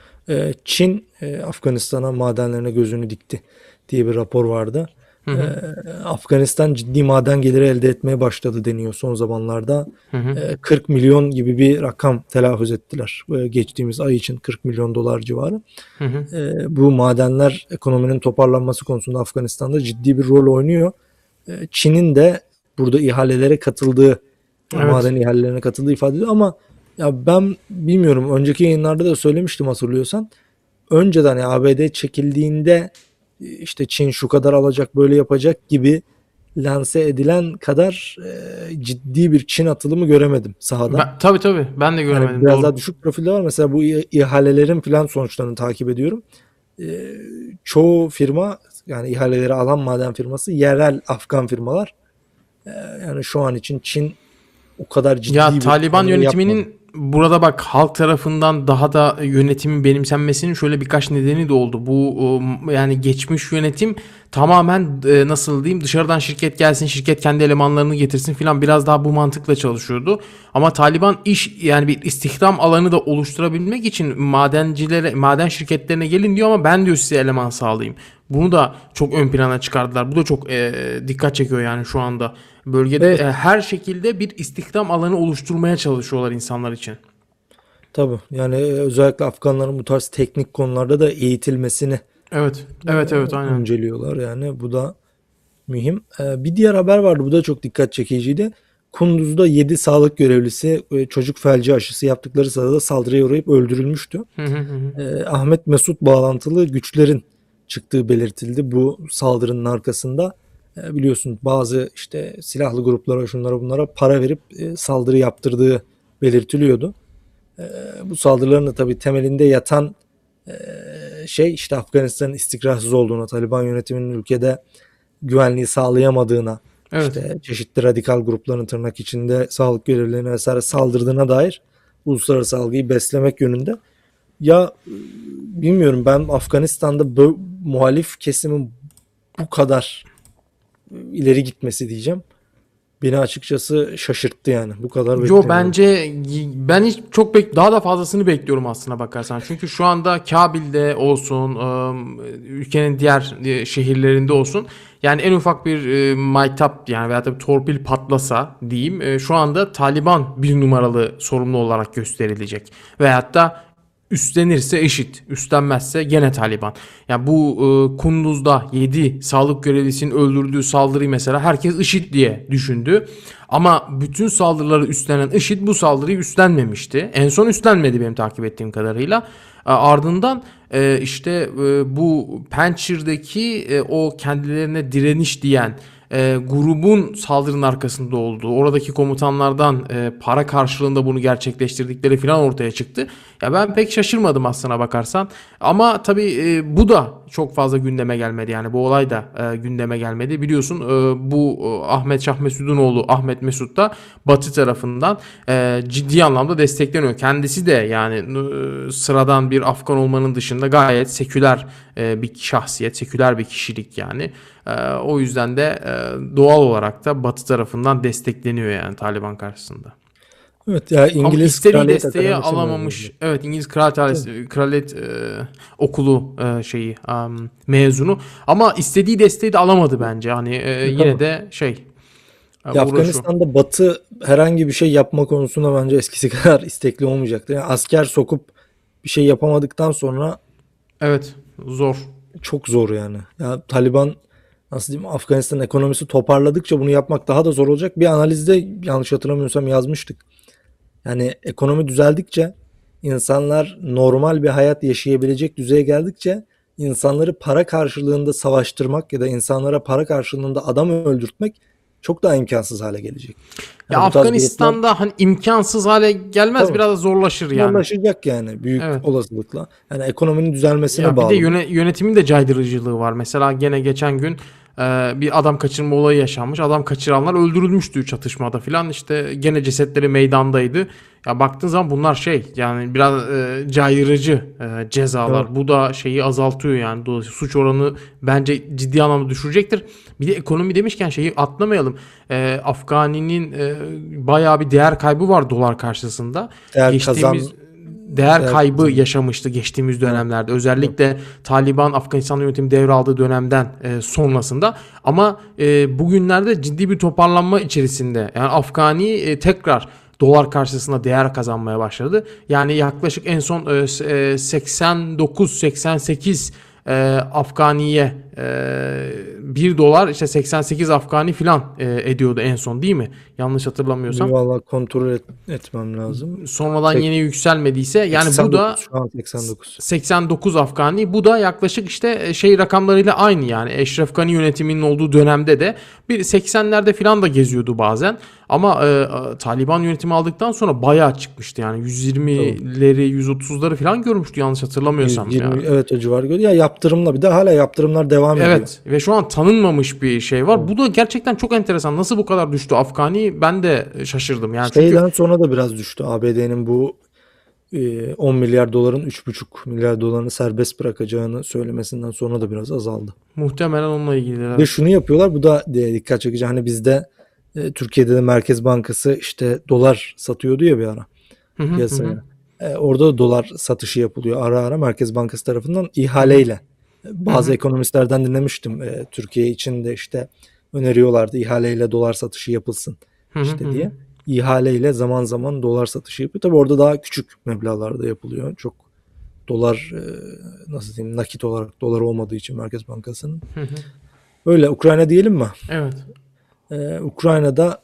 Çin Afganistan'a madenlerine gözünü dikti diye bir rapor vardı. Hı Ee, hı. Afganistan ciddi maden geliri elde etmeye başladı deniyor son zamanlarda. Hı hı. 40 milyon gibi bir rakam telaffuz ettiler. Geçtiğimiz ay için 40 milyon dolar civarı. Hı hı. Bu madenler ekonominin toparlanması konusunda Afganistan'da ciddi bir rol oynuyor. Çin'in de burada ihalelere katıldığı, Evet. maden ihalelerine katıldığı ifade ediliyor ama ya ben bilmiyorum, önceki yayınlarda da söylemiştim hatırlıyorsan. Önceden ya ABD çekildiğinde işte Çin şu kadar alacak, böyle yapacak gibi lanse edilen kadar ciddi bir Çin atılımı göremedim sahada. Tabii ben de Yani göremedim, biraz daha doğru. düşük profilde var. Mesela bu ihalelerin falan sonuçlarını takip ediyorum. E, Çoğu firma, yani ihaleleri alan maden firması yerel Afgan firmalar. Yani şu an için Çin o kadar Ya ciddi bir Taliban hamle yapmadı. yönetiminin burada bak halk tarafından daha da yönetimin benimsenmesinin şöyle birkaç nedeni de oldu. Bu yani geçmiş yönetim tamamen nasıl diyeyim, dışarıdan şirket gelsin, şirket kendi elemanlarını getirsin filan, biraz daha bu mantıkla çalışıyordu. Ama Taliban yani bir istihdam alanı da oluşturabilmek için madencilere, maden şirketlerine gelin diyor ama ben diyor size eleman sağlayayım. Bunu da çok ön plana çıkardılar. Bu da çok dikkat çekiyor yani şu anda. Bölgede Evet, her şekilde bir istihdam alanı oluşturmaya çalışıyorlar insanlar için. tabii. Yani özellikle Afganların bu tarz teknik konularda da eğitilmesini Evet, e, evet, aynen. önceliyorlar. Yani bu da mühim. Bir diğer haber vardı. Bu da çok dikkat çekiciydi. Kunduz'da 7 sağlık görevlisi çocuk felci aşısı yaptıkları sırada saldırıya uğrayıp öldürülmüştü. Hı hı hı. Hı. Ahmet Mesut bağlantılı güçlerin çıktığı belirtildi bu saldırının arkasında. Biliyorsun bazı işte silahlı gruplara, şunlara bunlara para verip saldırı yaptırdığı belirtiliyordu. Bu saldırıların da tabii temelinde yatan şey işte Afganistan'ın istikrarsız olduğuna, Taliban yönetiminin ülkede güvenliği sağlayamadığına, Evet. işte çeşitli radikal grupların tırnak içinde sağlık görevlilerine vesaire saldırdığına dair uluslararası algıyı beslemek yönünde. Ya bilmiyorum, ben Afganistan'da muhalif kesimin bu kadar ileri gitmesi diyeceğim. Beni açıkçası şaşırttı yani. Bu kadar Yo, beklemiyordum. bence ben hiç çok daha da fazlasını bekliyorum aslına bakarsan. Çünkü şu anda Kabil'de olsun, ülkenin diğer şehirlerinde olsun, yani en ufak bir maytap yani veya da bir torpil patlasa diyeyim, şu anda Taliban bir numaralı sorumlu olarak gösterilecek. Veyahut da üstlenirse IŞİD, üstlenmezse gene Taliban. Yani bu Kunduz'da 7 sağlık görevlisinin öldürdüğü saldırıyı mesela herkes IŞİD diye düşündü. Ama bütün saldırıları üstlenen IŞİD bu saldırıyı üstlenmemişti. En son üstlenmedi benim takip ettiğim kadarıyla. Ardından bu Pençir'deki o kendilerine direniş diyen grubun saldırının arkasında olduğu, oradaki komutanlardan para karşılığında bunu gerçekleştirdikleri falan ortaya çıktı. Ya ben pek şaşırmadım aslına bakarsan. Ama tabii bu da çok fazla gündeme gelmedi. Yani bu olay da gündeme gelmedi. Biliyorsun Ahmet Şah Mesudunoğlu Ahmet Mesut da Batı tarafından ciddi anlamda destekleniyor. Kendisi de yani sıradan bir Afgan olmanın dışında gayet seküler bir şahsiyet, seküler bir kişilik yani. O yüzden de doğal olarak da Batı tarafından destekleniyor yani Taliban karşısında. Evet ya, Ama İngiliz istediği Kraliyet desteği Akademisi alamamış. mezunu. Evet, İngiliz Kraliyet Okulu mezunu. Ama istediği desteği de alamadı bence. Hani yine Tabii. de Ya uğraşıyor. Afganistan'da Batı herhangi bir şey yapma konusunda bence eskisi kadar istekli olmayacaktır. Yani asker sokup bir şey yapamadıktan sonra Evet, zor. çok zor yani. Ya Taliban, nasıl diyeyim, Afganistan ekonomisi toparladıkça bunu yapmak daha da zor olacak. Bir analizde yanlış hatırlamıyorsam yazmıştık. Yani ekonomi düzeldikçe, insanlar normal bir hayat yaşayabilecek düzeye geldikçe, insanları para karşılığında savaştırmak ya da insanlara para karşılığında adam öldürtmek çok daha imkansız hale gelecek. Ya Yani bu tarz gruplar Afganistan'da hani imkansız hale gelmez, tabii biraz da zorlaşır yani. zorlaşacak yani, büyük Evet. olasılıkla. Yani ekonominin düzelmesine Ya bir de bağlı bu. yönetimin de caydırıcılığı var. Mesela gene geçen gün bir adam kaçırma olayı yaşanmış. Adam kaçıranlar öldürülmüştü çatışmada filan. İşte gene cesetleri meydandaydı. Ya baktığın zaman bunlar yani biraz caydırıcı Evet. cezalar. Bu da şeyi azaltıyor yani. Dolayısıyla suç oranı bence ciddi anlamda düşürecektir. Bir de ekonomi demişken şeyi atlamayalım. Afgani'nin bayağı bir değer kaybı var dolar karşısında. Değer Geçtiğimiz kazan değer değer kaybı kazan. yaşamıştı geçtiğimiz Evet. dönemlerde. Evet. Özellikle Taliban Afganistan yönetimi devraldığı dönemden sonrasında. Ama bugünlerde ciddi bir toparlanma içerisinde. Yani Afgani tekrar dolar karşısında değer kazanmaya başladı. Yani yaklaşık en son 89-88 Afganiye 1 dolar işte 88 Afgani filan ediyordu en son, değil mi? Yanlış Bir hatırlamıyorsam. vallahi kontrol etmem lazım. Sonradan Sek- yine yükselmediyse yani bu 89, da şu an 89. 89 Afgani, bu da yaklaşık işte rakamlarıyla aynı yani Eşref Gani yönetiminin olduğu dönemde de bir 80'lerde falan da geziyordu bazen ama Taliban yönetimi aldıktan sonra bayağı çıkmıştı yani Tabii. 120'leri 130'ları falan görmüştü yanlış hatırlamıyorsam 120, yani. evet, o civar görüyor. Ya yaptırımla, bir de hala yaptırımlar devam ediyor. Evet ve şu an tanınmamış bir şey var. Evet. Bu da gerçekten çok enteresan. Nasıl bu kadar düştü Afgani? Ben de şaşırdım. Yani çünkü Şeyden sonra da biraz düştü. ABD'nin bu 10 milyar doların 3,5 milyar dolarını serbest bırakacağını söylemesinden sonra da biraz azaldı. muhtemelen onunla ilgili. Bir de Evet. şunu yapıyorlar, bu da dikkat çekici. Hani bizde Türkiye'de de Merkez Bankası işte dolar satıyordu ya bir ara Hı hı hı. Hı. piyasaya. Orada da dolar satışı yapılıyor ara ara Merkez Bankası tarafından Hı hı. ihaleyle. Hı Bazı hı. ekonomistlerden dinlemiştim. Türkiye için de işte öneriyorlardı, ihaleyle dolar satışı yapılsın Hı hı işte hı. diye. İhaleyle zaman zaman dolar satışı yapıyor. Tabii orada daha küçük meblağlarda yapılıyor. Çok dolar, nasıl diyeyim, nakit olarak dolar olmadığı için Merkez Bankası'nın. Hı hı. Öyle, Ukrayna diyelim mi? Evet. Ukrayna'da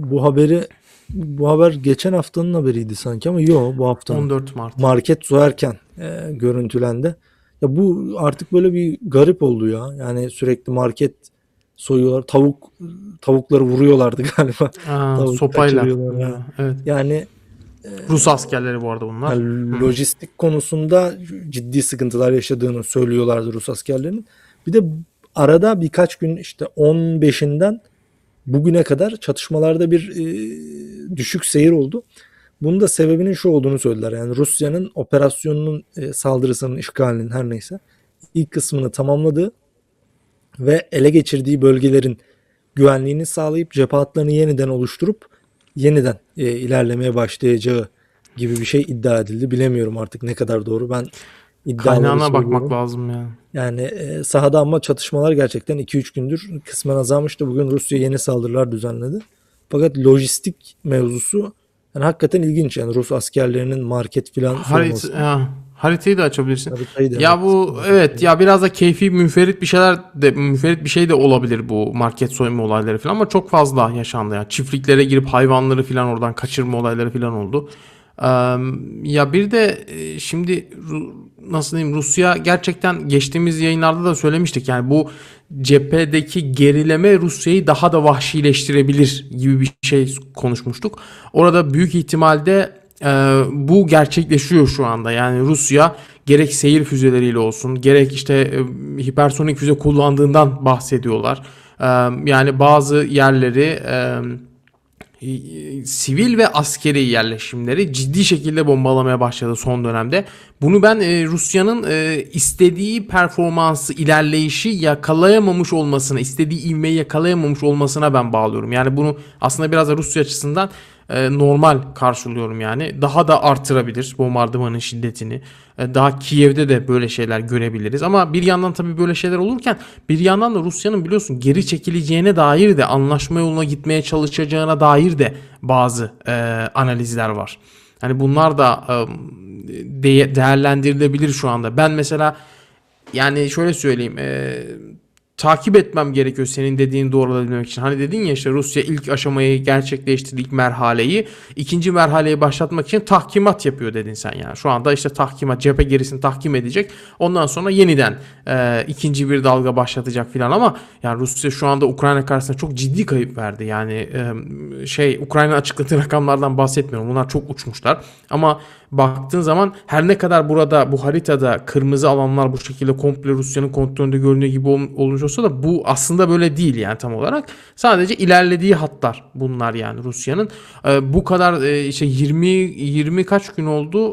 bu haber geçen haftanın haberiydi sanki ama yok, bu haftanın. 14 Mart. Market soyarken görüntülendi. Ya bu artık böyle bir garip oldu ya. Yani sürekli market soyuyorlar. Tavukları vuruyorlardı galiba. Tavuk Sopayla. kaçırıyorlar. Ha. Evet. Yani Rus askerleri bu arada bunlar. Hı hı. lojistik konusunda ciddi sıkıntılar yaşadığını söylüyorlardı Rus askerlerinin. Bir de arada birkaç gün, işte 15'inden bugüne kadar çatışmalarda bir düşük seyir oldu. Bunun da sebebinin şu olduğunu söylediler. Yani Rusya'nın operasyonunun, saldırısının, işgalinin, her neyse, ilk kısmını tamamladığı ve ele geçirdiği bölgelerin güvenliğini sağlayıp cephe hatlarını yeniden oluşturup yeniden ilerlemeye başlayacağı gibi bir şey iddia edildi. Bilemiyorum artık ne kadar doğru. Ben iddiaları Kaynağına bakmak söylüyorum. lazım yani. Yani sahada ama çatışmalar gerçekten 2-3 gündür kısmen azalmıştı. Bugün Rusya yeni saldırılar düzenledi. Fakat lojistik mevzusu yani hakikaten ilginç. Yani Rus askerlerinin market filan soyması. Haritayı da açabilirsin. Haritayı da, Ya evet. bu evet ya biraz da keyfi münferit bir şey de olabilir bu market soyma olayları falan ama çok fazla yaşandı ya. Çiftliklere girip hayvanları falan oradan kaçırma olayları falan oldu. Ya bir de şimdi nasıl diyeyim, Rusya gerçekten geçtiğimiz yayınlarda da söylemiştik yani bu cephedeki gerileme Rusya'yı daha da vahşileştirebilir gibi bir şey konuşmuştuk. Orada büyük ihtimalle bu gerçekleşiyor şu anda. Yani Rusya gerek seyir füzeleriyle olsun gerek işte hipersonik füze kullandığından bahsediyorlar. Yani bazı yerleri Sivil ve askeri yerleşimleri ciddi şekilde bombalamaya başladı son dönemde. Bunu ben Rusya'nın istediği performansı, ilerleyişi yakalayamamış olmasına, istediği ivmeyi yakalayamamış olmasına ben bağlıyorum. Yani bunu aslında biraz da Rusya açısından normal karşılıyorum yani. Daha da artırabilir bombardımanın şiddetini. Daha Kiev'de de böyle şeyler görebiliriz. Ama bir yandan tabii böyle şeyler olurken bir yandan da Rusya'nın biliyorsun geri çekileceğine dair de, anlaşma yoluna gitmeye çalışacağına dair de bazı analizler var. Hani bunlar da değerlendirilebilir şu anda. Ben mesela yani şöyle söyleyeyim, takip etmem gerekiyor senin dediğini doğrulabilmek için. Hani dedin ya işte Rusya ilk aşamayı gerçekleştirdi, ilk merhaleyi. İkinci merhaleyi başlatmak için tahkimat yapıyor dedin sen yani. Şu anda işte tahkimat, cephe gerisini tahkim edecek. Ondan sonra yeniden ikinci bir dalga başlatacak filan ama yani Rusya şu anda Ukrayna karşısında çok ciddi kayıp verdi. Yani Ukrayna açıkladığı rakamlardan bahsetmiyorum. Bunlar çok uçmuşlar. Ama baktığın zaman her ne kadar burada bu haritada kırmızı alanlar bu şekilde komple Rusya'nın kontrolünde görünüyor gibi olmuş olsa da bu aslında böyle değil yani tam olarak. Sadece ilerlediği hatlar bunlar yani Rusya'nın. Bu kadar işte 20 kaç gün oldu?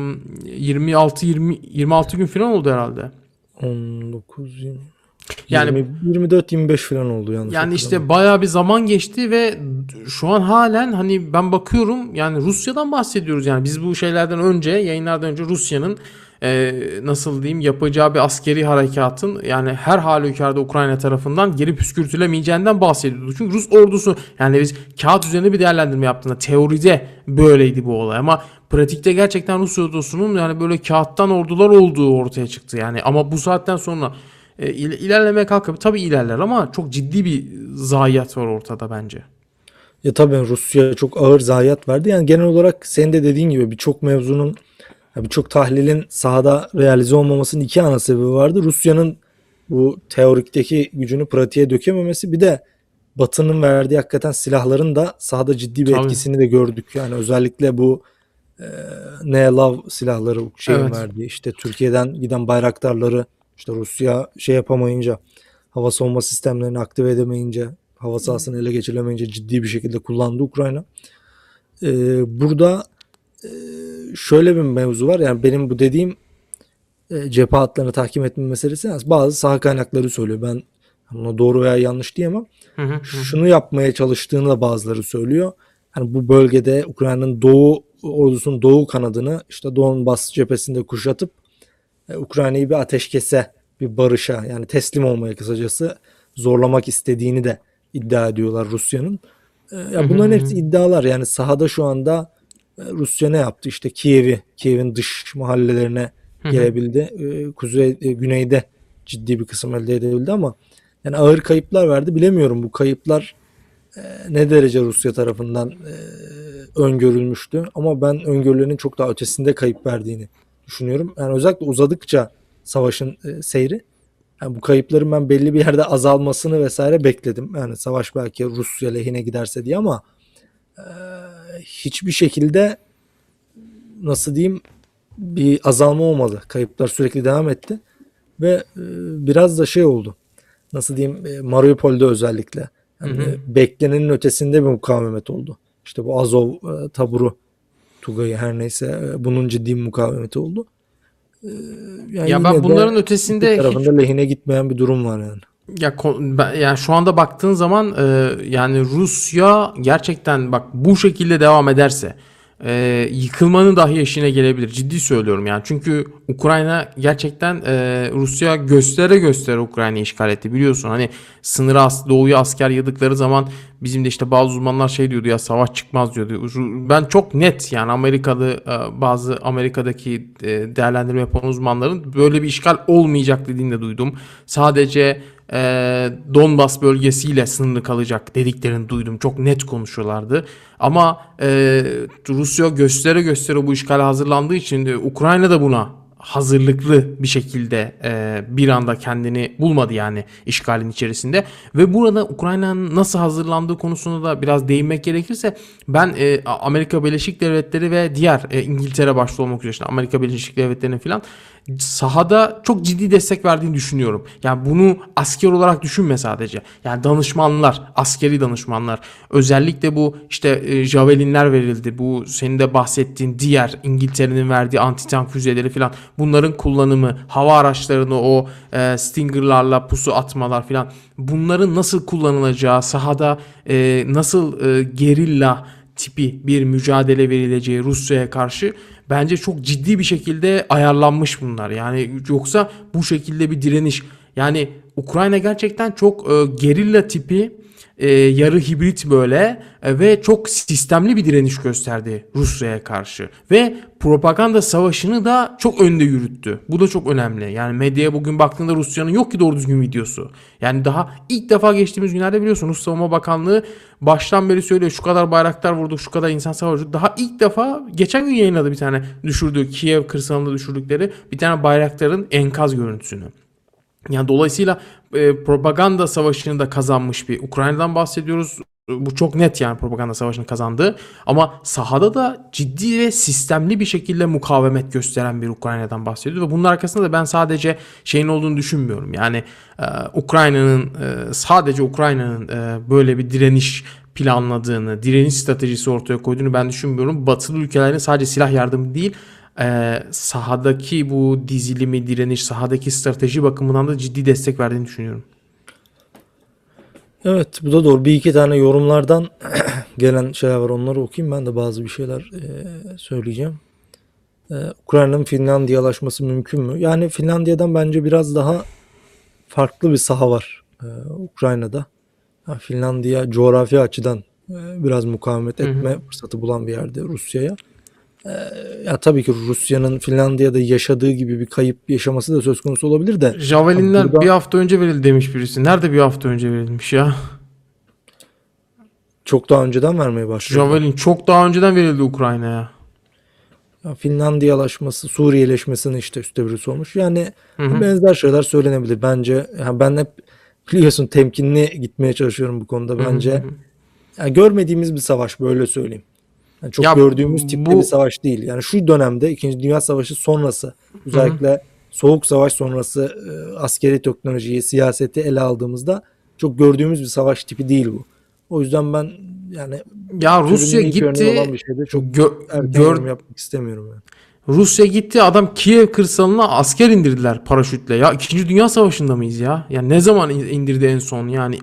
26 gün falan oldu herhalde. 19, 20, Yani 24-25 falan oldu yanlış yani hatırlamıyorum. işte bayağı bir zaman geçti ve şu an halen hani ben bakıyorum yani Rusya'dan bahsediyoruz yani biz bu şeylerden önce, yayınlardan önce Rusya'nın nasıl diyeyim yapacağı bir askeri harekatın yani her halükarda Ukrayna tarafından geri püskürtülemeyeceğinden bahsediyordu. Çünkü Rus ordusu yani biz kağıt üzerine bir değerlendirme yaptığında teoride böyleydi bu olay ama pratikte gerçekten Rus ordusunun yani böyle kağıttan ordular olduğu ortaya çıktı yani ama bu saatten sonra ilerlemeye kalkıp tabii ilerler ama çok ciddi bir zayiat var ortada bence. Ya tabii Rusya çok ağır zayiat verdi. Yani genel olarak senin de dediğin gibi birçok mevzunun, birçok tahlilin sahada realize olmamasının iki ana sebebi vardı. Rusya'nın bu teorikteki gücünü pratiğe dökememesi, bir de Batı'nın verdiği hakikaten silahların da sahada ciddi bir Tabii. etkisini de gördük. Yani özellikle bu NLAV silahları şeyin Evet. verdiği, işte Türkiye'den giden Bayraktarları işte Rusya şey yapamayınca, hava savunma sistemlerini aktive edemeyince, hava sahasını ele geçiremeyince ciddi bir şekilde kullandı Ukrayna. Burada şöyle bir mevzu var. Yani benim bu dediğim cephe hatlarını tahkim etme meselesi, yani bazı saha kaynakları söylüyor. Ben ona doğru veya yanlış diyemem. Hı hı hı. Şunu yapmaya çalıştığını da bazıları söylüyor. Hani bu bölgede Ukrayna'nın doğu ordusunun doğu kanadını işte Donbas cephesinde kuşatıp Ukrayna'yı bir ateşkese, bir barışa, yani teslim olmaya kısacası zorlamak istediğini de iddia ediyorlar Rusya'nın. Ya bunların hepsi iddialar. Yani sahada şu anda Rusya ne yaptı? İşte Kiev'in dış mahallelerine gelebildi. Güneyde ciddi bir kısım elde edebildi ama yani ağır kayıplar verdi. Bilemiyorum bu kayıplar ne derece Rusya tarafından öngörülmüştü. Ama ben öngörülenin çok daha ötesinde kayıp verdiğini düşünüyorum. Yani özellikle uzadıkça savaşın seyri, yani bu kayıpların ben belli bir yerde azalmasını vesaire bekledim. Yani savaş belki Rusya lehine giderse diye ama hiçbir şekilde, nasıl diyeyim, bir azalma olmadı. Kayıplar sürekli devam etti ve biraz da şey oldu. Nasıl diyeyim, Mariupol'de özellikle yani beklenenin ötesinde bir mukavemet oldu. İşte bu Azov taburu, Tugay'ı her neyse, bunun ciddi bir mukavemeti oldu. Yani Ya yine ben bunların de iki ötesinde hiç tarafında lehine gitmeyen bir durum var yani. yani şu anda baktığın zaman yani Rusya gerçekten bak bu şekilde devam ederse yıkılmanın dahi eşiğine gelebilir. Ciddi söylüyorum yani. Çünkü Ukrayna gerçekten Rusya göstere göstere Ukrayna'yı işgal etti. Biliyorsun hani sınıra doğuya asker yığdıkları zaman bizim de işte bazı uzmanlar şey diyordu ya savaş çıkmaz diyordu. Ben çok net yani bazı Amerika'daki değerlendirme yapan uzmanların böyle bir işgal olmayacak dediğini de duydum. Sadece Donbas bölgesiyle sınırlı kalacak dediklerini duydum. Çok net konuşuyorlardı. Ama Rusya göstere göstere bu işgale hazırlandığı için Ukrayna da buna hazırlıklı bir şekilde bir anda kendini bulmadı yani işgalin içerisinde. Ve burada Ukrayna'nın nasıl hazırlandığı konusunda da biraz değinmek gerekirse ben Amerika Birleşik Devletleri ve diğer İngiltere başta olmak üzere işte Amerika Birleşik Devletleri'nin filan sahada çok ciddi destek verdiğini düşünüyorum. Yani bunu asker olarak düşünme sadece. Yani danışmanlar, askeri danışmanlar, özellikle bu işte Javelinler verildi. Bu senin de bahsettiğin diğer İngiltere'nin verdiği anti-tank füzeleri falan. Bunların kullanımı, hava araçlarını o Stinger'larla pusu atmalar falan. Bunların nasıl kullanılacağı, sahada nasıl gerilla tipi bir mücadele verileceği Rusya'ya karşı bence çok ciddi bir şekilde ayarlanmış bunlar. Yani yoksa bu şekilde bir direniş, yani Ukrayna gerçekten çok gerilla tipi yarı hibrit böyle ve çok sistemli bir direniş gösterdi Rusya'ya karşı ve propaganda savaşını da çok önde yürüttü. Bu da çok önemli. Yani medyaya bugün baktığında Rusya'nın yok ki doğru düzgün videosu. Yani daha ilk defa geçtiğimiz günlerde biliyorsun Rus Savunma Bakanlığı baştan beri söylüyor, şu kadar bayraktar vurduk, şu kadar insan savaştık. Daha ilk defa geçen gün yayınladı bir tane düşürdüğü, Kiev kırsalında düşürdükleri bir tane bayraktarın enkaz görüntüsünü. Yani dolayısıyla propaganda savaşını da kazanmış bir Ukrayna'dan bahsediyoruz. Bu çok net, yani propaganda savaşını kazandı. Ama sahada da ciddi ve sistemli bir şekilde mukavemet gösteren bir Ukrayna'dan bahsediyoruz. Ve bunun arkasında da ben sadece şeyin olduğunu düşünmüyorum. Yani sadece Ukrayna'nın böyle bir direniş planladığını, direniş stratejisi ortaya koyduğunu ben düşünmüyorum. Batılı ülkelerin sadece silah yardımı değil, sahadaki bu dizilimi, direniş, sahadaki strateji bakımından da ciddi destek verdiğini düşünüyorum. Evet, bu da doğru. Bir iki tane yorumlardan gelen şeyler var. Onları okuyayım. Ben de bazı bir şeyler söyleyeceğim. Ukrayna'nın Finlandiyalaşması mümkün mü? Yani Finlandiya'dan bence biraz daha farklı bir saha var Ukrayna'da. Yani Finlandiya coğrafi açıdan biraz mukavemet etme fırsatı bulan bir yerde Rusya'ya. Ya tabii ki Rusya'nın Finlandiya'da yaşadığı gibi bir kayıp yaşaması da söz konusu olabilir de. Javelinler Burada bir hafta önce verildi demiş birisi. Nerede bir hafta önce verilmiş ya? çok daha önceden vermeye başladılar. Javelin çok daha önceden verildi Ukrayna'ya. Ya Finlandiyalaşması, Suriyeleşmesini işte üstte birisi olmuş. Yani Hı hı. benzer şeyler söylenebilir. Bence yani ben hep biliyorsun temkinli gitmeye çalışıyorum bu konuda. Hı hı hı. Bence ya görmediğimiz bir savaş, böyle söyleyeyim. Yani çok Ya gördüğümüz tipte bir bu savaş değil. Yani şu dönemde İkinci Dünya Savaşı sonrası, hı hı. özellikle Soğuk Savaş sonrası askeri teknolojiyi, siyaseti ele aldığımızda çok gördüğümüz bir savaş tipi değil bu. O yüzden ben yani Ya türünün Rusya ilk örneği olan gitti bir şeyde çok gö- erken gör yorum yapmak istemiyorum yani. Rusya gitti, adam Kiev kırsalına asker indirdiler paraşütle. Ya 2. Dünya Savaşı'nda mıyız ya? Ya ne zaman indirdi en son? Yani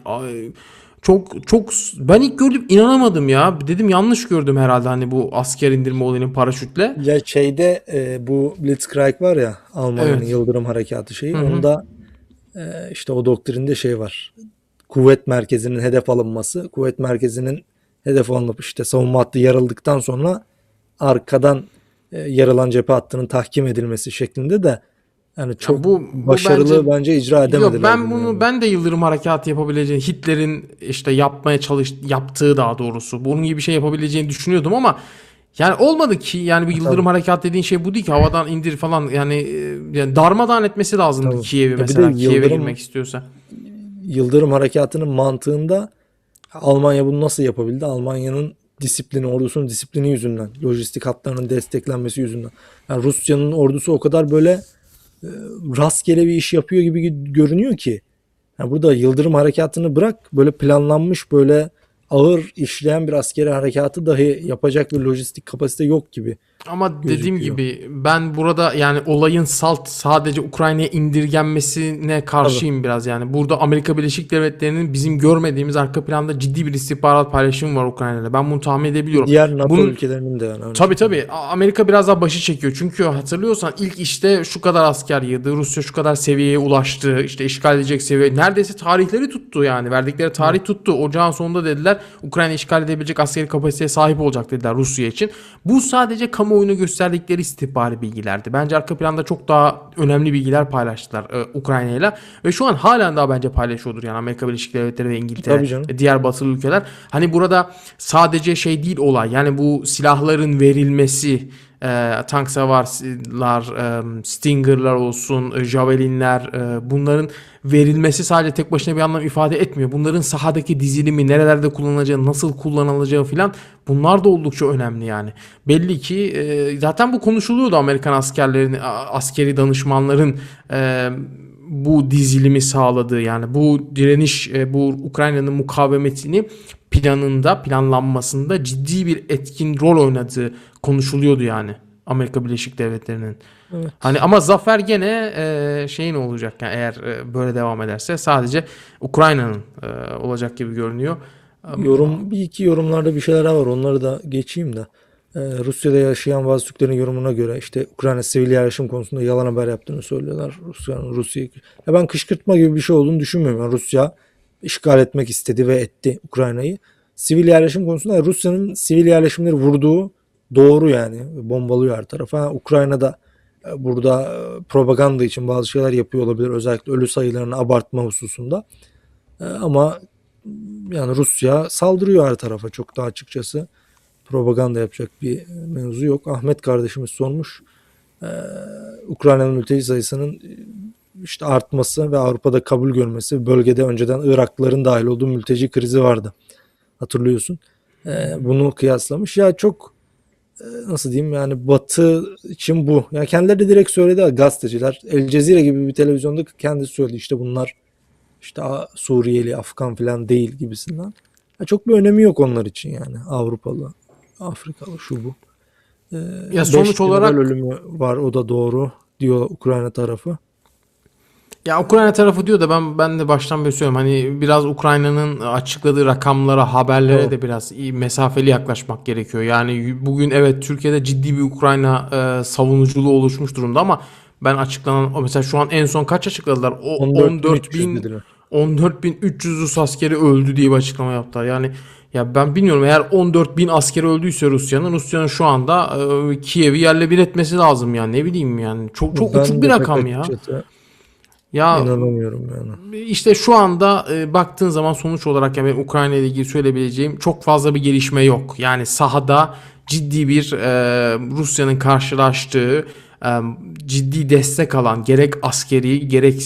çok çok ben ilk gördüm inanamadım ya. Dedim yanlış gördüm herhalde, hani bu asker indirme olayının paraşütle. Ya şeyde bu Blitzkrieg var ya, Almanya'nın Evet. Yıldırım Harekatı Hı şeyi. hı. Onda işte o doktrinde şey var. Kuvvet merkezinin hedef alınması. Kuvvet merkezinin hedef alınıp işte savunma hattı yarıldıktan sonra arkadan yarılan cephe hattının tahkim edilmesi şeklinde de yani Ya çok bu bence, başarılı bence icra yok, edemediler bunu yani. ben de Yıldırım Harekatı yapabileceğini, Hitler'in işte yaptığı daha doğrusu bunun gibi bir şey yapabileceğini düşünüyordum ama yani olmadı ki. Yani bu Yıldırım Tabii, Harekatı dediğin şey bu değil ki, havadan indir falan, yani yani darmadağın etmesi lazımdı tabii. Kiev'i, Bir de mesela Kiev'e girmek istiyorsa. Yıldırım Harekatı'nın mantığında Almanya bunu nasıl yapabildi? Almanya'nın disiplini, ordusunun disiplini yüzünden, lojistik hatlarının desteklenmesi yüzünden. Yani Rusya'nın ordusu o kadar böyle e, rastgele bir iş yapıyor gibi görünüyor ki. Yani burada Yıldırım Harekatı'nı bırak, böyle planlanmış, böyle ağır işleyen bir askeri harekatı dahi yapacak bir lojistik kapasite yok gibi Ama dediğim gözüküyor. gibi ben burada yani olayın sadece Ukrayna'ya indirgenmesine Tabii. karşıyım biraz yani. Burada Amerika Birleşik Devletleri'nin bizim görmediğimiz arka planda ciddi bir istihbarat paylaşımı var Ukrayna'da. Ben bunu tahmin edebiliyorum. Diğer NATO Bunun ülkelerinin de yani aynı tabii şekilde. tabii Amerika biraz daha başı çekiyor. Çünkü hatırlıyorsan ilk işte şu kadar asker yığdı, Rusya şu kadar seviyeye ulaştı, işte işgal edecek seviye. Neredeyse tarihleri tuttu yani. Verdikleri tarih tuttu. Ocağın sonunda dediler Ukrayna işgal edebilecek askeri kapasiteye sahip olacak dediler Rusya için. Bu sadece kamuoyuna gösterdikleri istihbari bilgilerdi. Bence arka planda çok daha önemli bilgiler paylaştılar Ukrayna'yla. Ve şu an halen daha bence paylaşıyordur yani Amerika Birleşik Devletleri ve İngiltere Tabii canım. ve diğer batılı ülkeler. Hani burada sadece şey değil olay, yani bu silahların verilmesi tank savarlar, Stinger'lar olsun, Javelin'ler, bunların verilmesi sadece tek başına bir anlam ifade etmiyor. Bunların sahadaki dizilimi, nerelerde kullanılacağı, nasıl kullanılacağı filan, bunlar da oldukça önemli yani. Belli ki zaten bu konuşuluyordu, Amerikan askerlerin, askeri danışmanların bu dizilimi sağladığı, yani bu direniş, bu Ukrayna'nın mukavemetini planlanmasında ciddi bir etkin rol oynadığı konuşuluyordu yani Amerika Birleşik Devletleri'nin. Hani Evet. ama zafer gene şeyin olacak yani, eğer böyle devam ederse sadece Ukrayna'nın olacak gibi görünüyor. Bir iki yorumlarda bir şeyler daha var. Onları da geçeyim de. Rusya'da yaşayan bazı Türklerin yorumuna göre işte Ukrayna sivil yerleşim konusunda yalan haber yaptığını söylüyorlar. Rusya'yı. Ya ben kışkırtma gibi bir şey olduğunu düşünmüyorum. Yani Rusya işgal etmek istedi ve etti Ukrayna'yı. Sivil yerleşim konusunda Rusya'nın sivil yerleşimleri vurduğu doğru yani. Bombalıyor her tarafa. Ukrayna'da burada propaganda için bazı şeyler yapıyor olabilir. Özellikle ölü sayılarını abartma hususunda. Ama yani Rusya saldırıyor her tarafa, çok da açıkçası propaganda yapacak bir mevzu yok. Ahmet kardeşimiz sormuş. Ee, Ukrayna'nın mülteci sayısının işte artması ve Avrupa'da kabul görmesi, bölgede önceden Iraklıların dahil olduğu mülteci krizi vardı. Hatırlıyorsun. Bunu kıyaslamış. Ya çok nasıl diyeyim yani, Batı için bu. Yani kendileri de direkt söyledi, gazeteciler. El Cezire gibi bir televizyonda kendisi söyledi, işte bunlar işte Suriyeli, Afgan falan değil gibisinden. Ya çok bir önemi yok onlar için yani. Avrupalı, Afrikalı, şu bu. Ee, Ya 5 sonuç general olarak, ölümü var, o da doğru diyor Ukrayna tarafı. ya Ukrayna tarafı diyor da ben de baştan beri söylüyorum. Hani biraz Ukrayna'nın açıkladığı rakamlara, haberlere Tamam. de biraz mesafeli yaklaşmak gerekiyor. Yani bugün evet, Türkiye'de ciddi bir Ukrayna savunuculuğu oluşmuş durumda ama ben açıklanan, o mesela şu an en son kaç açıkladılar? O 14 14.300 bin dediler. 14.300 Rus askeri öldü diye bir açıklama yaptılar. Yani ya ben bilmiyorum, eğer 14.000 askeri öldüyse Rusya'nın şu anda Kiev'i yerle bir etmesi lazım yani, ne bileyim yani, çok çok uçuk Ben bir de pek rakam ya. açıkçası Ya inanamıyorum yani. işte şu anda baktığın zaman sonuç olarak, yani Ukrayna ile ilgili söyleyebileceğim çok fazla bir gelişme yok. Yani sahada ciddi bir Rusya'nın karşılaştığı ciddi destek alan, gerek askeri gerek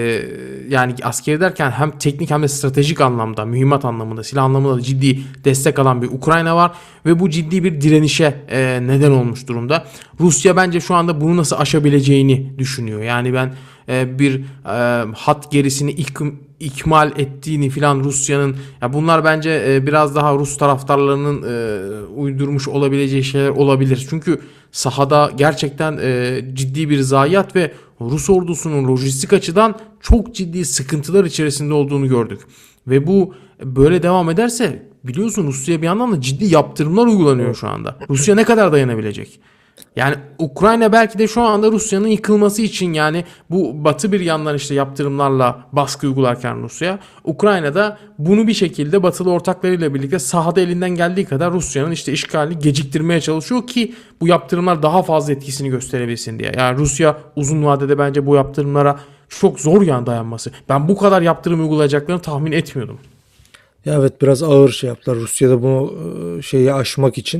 yani askeri derken hem teknik hem de stratejik anlamda, mühimmat anlamında, silah anlamında da ciddi destek alan bir Ukrayna var ve bu ciddi bir direnişe neden olmuş durumda. Rusya bence şu anda bunu nasıl aşabileceğini düşünüyor. Yani ben bir hat gerisini ikmal ettiğini filan Rusya'nın, ya bunlar bence biraz daha Rus taraftarlarının uydurmuş olabileceği şeyler olabilir. Çünkü sahada gerçekten ciddi bir zayiat ve Rus ordusunun lojistik açıdan çok ciddi sıkıntılar içerisinde olduğunu gördük. Ve bu böyle devam ederse, biliyorsun Rusya bir yandan da ciddi yaptırımlar uygulanıyor Evet. şu anda. Rusya ne kadar dayanabilecek? Yani Ukrayna belki de şu anda Rusya'nın yıkılması için, yani bu Batı bir yandan işte yaptırımlarla baskı uygularken Rusya, Ukrayna'da bunu bir şekilde Batılı ortaklarıyla birlikte sahada elinden geldiği kadar Rusya'nın işte işgalini geciktirmeye çalışıyor ki bu yaptırımlar daha fazla etkisini gösterebilsin diye. Yani Rusya uzun vadede bence bu yaptırımlara çok zor yani dayanması. Ben bu kadar yaptırım uygulayacaklarını tahmin etmiyordum. Ya evet, biraz ağır şey yaptılar. Rusya'da bu şeyi aşmak için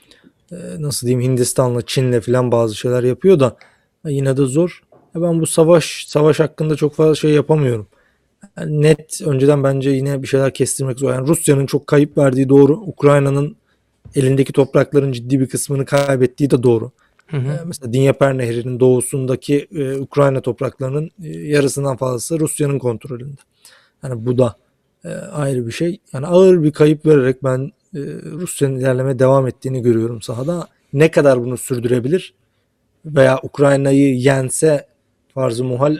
nasıl diyeyim, Hindistan'la, Çin'le falan bazı şeyler yapıyor da yine de zor. Ben bu savaş hakkında çok fazla şey yapamıyorum. Yani net önceden bence yine bir şeyler kestirmek zor. Yani Rusya'nın çok kayıp verdiği doğru. Ukrayna'nın elindeki toprakların ciddi bir kısmını kaybettiği de doğru. Hı hı. Mesela Dnieper Nehri'nin doğusundaki Ukrayna topraklarının yarısından fazlası Rusya'nın kontrolünde. Yani bu da ayrı bir şey. Yani ağır bir kayıp vererek ben Rusya'nın ilerlemeye devam ettiğini görüyorum sahada. Ne kadar bunu sürdürebilir veya Ukrayna'yı yense farzı muhal,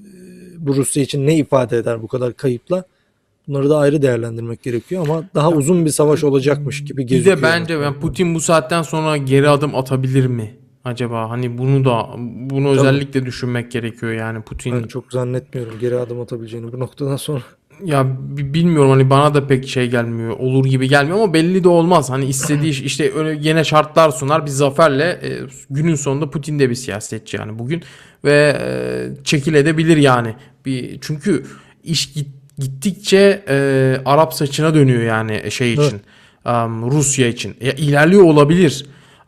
bu Rusya için ne ifade eder bu kadar kayıpla? Bunları da ayrı değerlendirmek gerekiyor ama daha Ya, uzun bir savaş olacakmış gibi bir de gözüküyor en bence azından. yani Putin bu saatten sonra geri adım atabilir mi acaba? Hani bunu Tabii. özellikle düşünmek gerekiyor yani Ben Putin. çok zannetmiyorum geri adım atabileceğini bu noktadan sonra. Ya bilmiyorum, hani bana da pek şey gelmiyor. Olur gibi gelmiyor ama belli de olmaz. Hani istediği işte öyle yine şartlar sunar bir zaferle, günün sonunda Putin de bir siyasetçi yani bugün ve çekilebilir yani. Çünkü iş gittikçe Arap saçına dönüyor yani şey Evet. için. Rusya için. Ya, ilerliyor olabilir.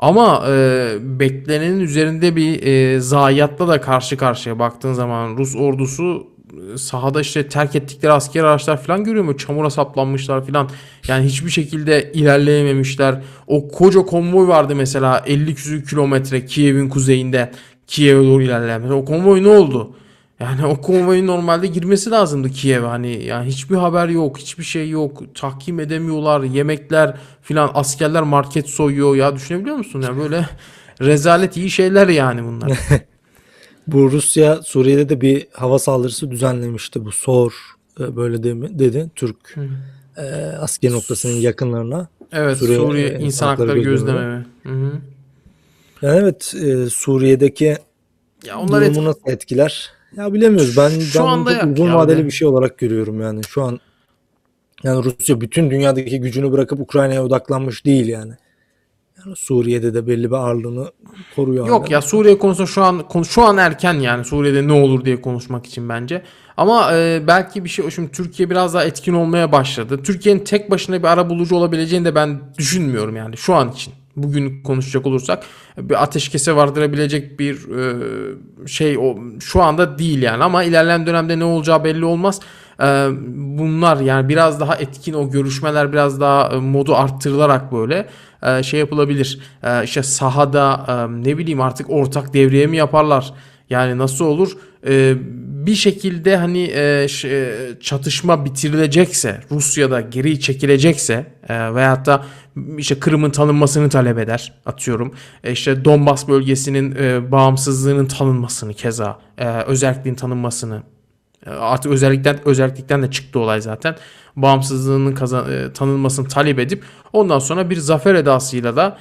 Ama beklenenin üzerinde bir zayiatla da karşı karşıya baktığın zaman Rus ordusu sahada işte terk ettikleri askeri araçlar falan görüyor mu? Çamura saplanmışlar falan. Yani hiçbir şekilde ilerleyememişler. O koca konvoy vardı mesela 50 küsur kilometre Kiev'in kuzeyinde. Kiev'e doğru ilerleyen. O konvoy ne oldu? Yani o konvoyun normalde girmesi lazımdı Kiev'e. Hani yani hiçbir haber yok, hiçbir şey yok. Tahkim edemiyorlar, yemekler filan, askerler market soyuyor. Ya düşünebiliyor musun? Yani böyle rezalet iyi şeyler yani bunlar. Bu Rusya Suriye'de de bir hava saldırısı düzenlemişti. Bu SOR böyle dedi. Türk Hı. askeri noktasının yakınlarına. Evet, Suriye Suriye insan insan hakları hakları gözlemleri. gözlememi. Hı hı. Yani evet, Suriye'deki Ya onlar durumu nasıl etkiler? Ya bilemiyoruz. Ben şu bunu anda çok yok uzun ya vadeli öyle. bir şey olarak görüyorum yani. Şu an yani Rusya bütün dünyadaki gücünü bırakıp Ukrayna'ya odaklanmış değil yani. Yani Suriye'de de belli bir ağırlığını koruyor Yok hala ya Rusya. Suriye konusunda şu an erken yani Suriye'de ne olur diye konuşmak için bence. Ama belki bir şey şimdi Türkiye biraz daha etkin olmaya başladı. Türkiye'nin tek başına bir arabulucu olabileceğini de ben düşünmüyorum yani şu an için. Bugün konuşacak olursak bir ateşkese vardırabilecek bir şey o şu anda değil yani ama ilerleyen dönemde ne olacağı belli olmaz. E, Bunlar yani biraz daha etkin o görüşmeler biraz daha modu arttırılarak böyle şey yapılabilir. İşte sahada ne bileyim artık ortak devriye mi yaparlar? Yani nasıl olur? Bir şekilde hani çatışma bitirilecekse, Rusya'da geri çekilecekse veyahut da işte Kırım'ın tanınmasını talep eder atıyorum. İşte Donbas bölgesinin bağımsızlığının tanınmasını keza özelliğin tanınmasını artık özellikten de çıktı olay zaten. Bağımsızlığının tanınmasını talep edip ondan sonra bir zafer edasıyla da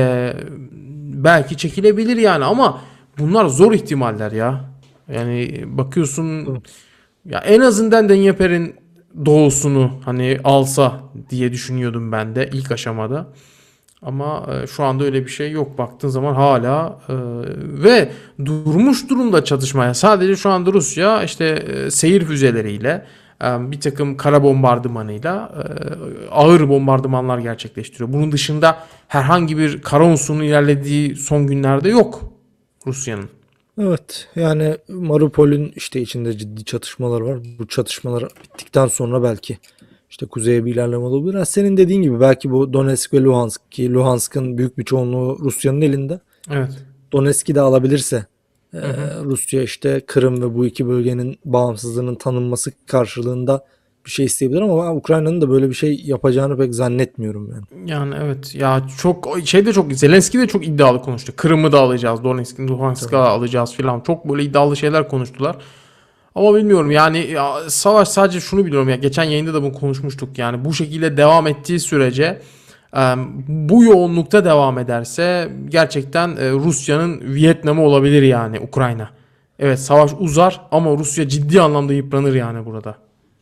belki çekilebilir yani ama bunlar zor ihtimaller ya. Yani bakıyorsun ya en azından Denyeper'in doğusunu hani alsa diye düşünüyordum ben de ilk aşamada. Ama şu anda öyle bir şey yok. Baktığın zaman hala ve durmuş durumda çatışmaya. Sadece şu anda Rusya işte seyir füzeleriyle bir takım kara bombardımanıyla ağır bombardımanlar gerçekleştiriyor. Bunun dışında herhangi bir kara unsurunun ilerlediği son günlerde yok Rusya'nın. Evet, yani Mariupol'ün işte içinde ciddi çatışmalar var. Bu çatışmalar bittikten sonra belki işte kuzeye bir ilerleme olabilir. Ha, senin dediğin gibi belki bu Donetsk ve Luhansk, ki Luhansk'ın büyük bir çoğunluğu Rusya'nın elinde. Evet. Donetsk'i de alabilirse Hı hı. Rusya işte Kırım ve bu iki bölgenin bağımsızlığının tanınması karşılığında bir şey isteyebilir ama ben Ukrayna'nın da böyle bir şey yapacağını pek zannetmiyorum yani. Yani evet ya çok şey de çok Zelenski de çok iddialı konuştu. Kırım'ı da alacağız, Donetsk'i, Luhansk'ı Tabii. alacağız filan. Çok böyle iddialı şeyler konuştular. Ama bilmiyorum yani ya, savaş sadece şunu biliyorum ya geçen yayında da bunu konuşmuştuk yani bu şekilde devam ettiği sürece bu yoğunlukta devam ederse gerçekten Rusya'nın Vietnam'ı olabilir yani Ukrayna. Evet savaş uzar ama Rusya ciddi anlamda yıpranır yani burada.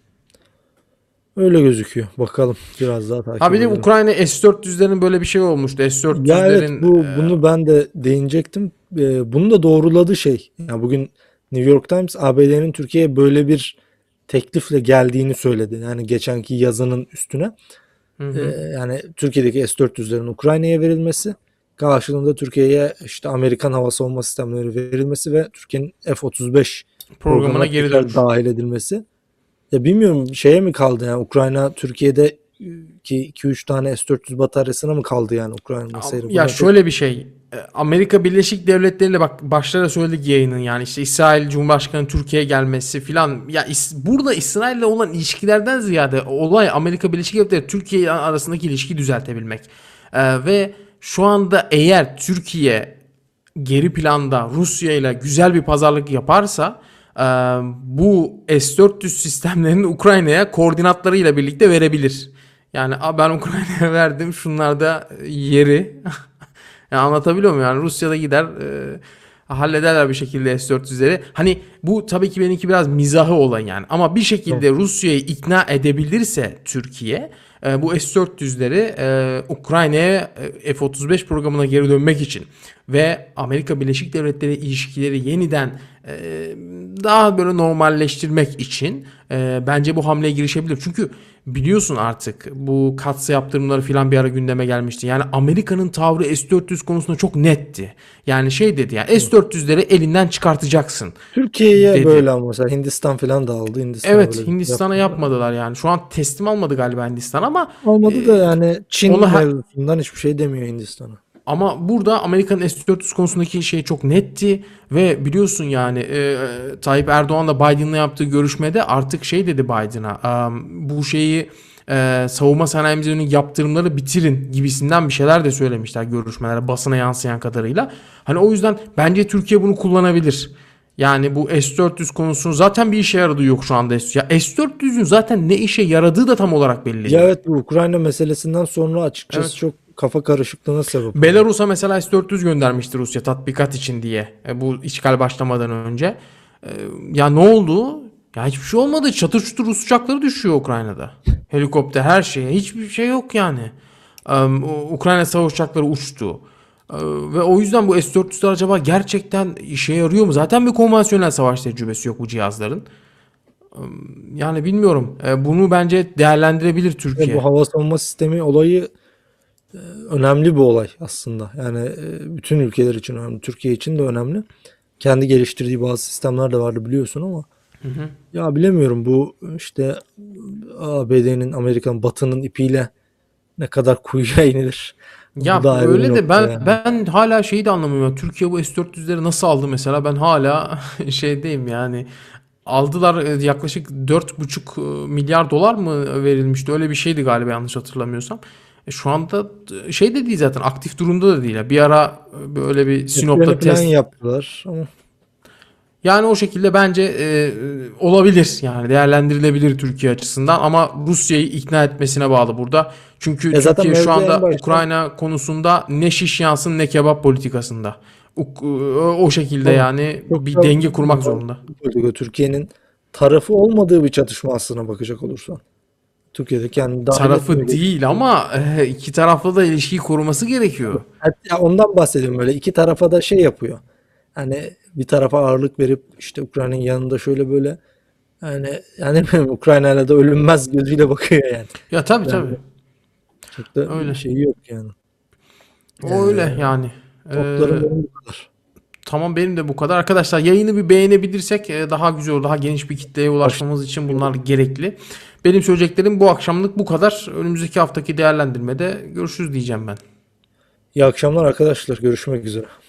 Öyle gözüküyor. Bakalım, biraz daha Ha takip bir de edelim. Ukrayna S-400'lerin böyle bir şey olmuştu. Ya evet, S-400'lerin bunu ben de değinecektim. Bunu da doğruladı şey. Ya bugün New York Times ABD'nin Türkiye'ye böyle bir teklifle geldiğini söyledi. Yani geçenki yazının üstüne. hı hı, Yani Türkiye'deki S-400'lerin Ukrayna'ya verilmesi, karşılığında Türkiye'ye işte Amerikan hava savunma sistemleri verilmesi ve Türkiye'nin F-35 programına programına geri tekrar dönüş. dahil edilmesi. Ya bilmiyorum, şeye mi kaldı yani Ukrayna Türkiye'de ki 2-3 tane S-400 bataryasına mı kaldı yani Ukrayna'nın seyri? Ya Buna pek şöyle bir şey. Amerika Birleşik Devletleri ile bak başta da söyledik yayının yani işte İsrail Cumhurbaşkanı Türkiye'ye gelmesi filan ya burada İsrail'le olan ilişkilerden ziyade olay Amerika Birleşik Devletleri Türkiye arasındaki ilişkiyi düzeltebilmek. Ve şu anda eğer Türkiye geri planda Rusya ile güzel bir pazarlık yaparsa bu S-400 sistemlerini Ukrayna'ya koordinatlarıyla birlikte verebilir. Yani ben Ukrayna'ya verdim şunlar da yeri. Yani anlatabiliyor muyum? Yani Rusya'da gider hallederler bir şekilde S-400'leri. Hani bu tabii ki benimki biraz mizahı olan yani. Ama bir tamam. şekilde Rusya'yı ikna edebilirse Türkiye bu S-400'leri Ukrayna'ya F-35 programına geri dönmek için ve Amerika Birleşik Devletleri ilişkileri yeniden daha böyle normalleştirmek için bence bu hamleye girişebilir. Çünkü biliyorsun artık bu katsa yaptırımları filan bir ara gündeme gelmişti. Yani Amerika'nın tavrı S-400 konusunda çok netti. Yani şey dedi, yani S-400'leri elinden çıkartacaksın Türkiye'ye dedi. böyle ama mesela Hindistan falan da aldı. Hindistan'a böyle Evet, bir şey Hindistan'a yapmadılar. yapmadılar yani. Şu an teslim almadı galiba Hindistan ama Olmadı da e, yani Çin onu mevzusundan hiçbir şey demiyor Hindistan'a. ama burada Amerika'nın S-400 konusundaki şey çok netti ve biliyorsun yani Tayyip Erdoğan'la Biden'la yaptığı görüşmede artık şey dedi Biden'a, bu şeyi savunma sanayimize yönelik yaptırımları bitirin gibisinden bir şeyler de söylemişler görüşmelere, basına yansıyan kadarıyla. Hani o yüzden bence Türkiye bunu kullanabilir. Yani bu S-400 konusunu zaten bir işe yaradığı yok şu anda. Ya S-400'ün zaten ne işe yaradığı da tam olarak belli Ya değil. evet, bu Ukrayna meselesinden sonra açıkçası Evet. çok kafa karışıklığına sebep oldu. Belarus'a mesela S-400 göndermişti Rusya tatbikat için diye. Bu işgal başlamadan önce. Ya ne oldu? Ya hiçbir şey olmadı. Çatır çutur Rus uçakları düşüyor Ukrayna'da. Helikopter, her şeye. Hiçbir şey yok yani. Ukrayna savaş uçakları uçtu. Ve o yüzden bu S-400'ler acaba gerçekten işe yarıyor mu? Zaten bir konvansiyonel savaş tecrübesi yok bu cihazların. Yani bilmiyorum. Bunu bence değerlendirebilir Ve bu Türkiye. hava savunma sistemi olayı önemli bir olay aslında. Yani bütün ülkeler için önemli. Türkiye için de önemli. Kendi geliştirdiği bazı sistemler de vardı biliyorsun ama ya bilemiyorum, bu işte ABD'nin, Amerika'nın, Batı'nın ipiyle ne kadar kuyuya inilir. Bu Ya da ayrı bir öyle de nokta ben yani. ben hala şeyi de anlamıyorum. Türkiye bu S-400'leri nasıl aldı mesela? Ben hala şeydeyim yani. Aldılar, yaklaşık 4,5 milyar dolar mı verilmişti? Öyle bir şeydi galiba, yanlış hatırlamıyorsam. Şu anda şey de değil zaten, aktif durumda da değil. Bir ara böyle bir Testlerini Sinop'ta falan test. yaptılar ama Yani o şekilde bence olabilir, yani değerlendirilebilir Türkiye açısından, ama Rusya'yı ikna etmesine bağlı burada. Çünkü zaten Türkiye şu mevzu en anda başta Ukrayna konusunda ne şiş yansın ne kebap politikasında. O şekilde tabii yani çok bir da denge kurmak zorunda. Türkiye'nin tarafı olmadığı bir çatışma aslına bakacak olursan. Türkiye'de kendini dahil etmiyor. Tarafı değil ama iki taraflı da ilişkiyi koruması gerekiyor. Hatta ondan bahsediyorum, böyle iki tarafa da şey yapıyor. Hani bir tarafa ağırlık verip işte Ukrayna'nın yanında şöyle böyle, yani bilmiyorum, Ukrayna'yla da ölünmez gözüyle bakıyor yani. Ya tabii Yani tabii. çok da bir Öyle. şeyi yok yani. O öyle Ee, yani. Toplarım benim bu kadar. Tamam, benim de bu kadar. Arkadaşlar, yayını bir beğenebilirsek daha güzel olur. Daha geniş bir kitleye ulaşmamız için bunlar gerekli. Benim söyleyeceklerim bu akşamlık bu kadar. Önümüzdeki haftaki değerlendirmede görüşürüz diyeceğim ben. İyi akşamlar arkadaşlar. Görüşmek üzere.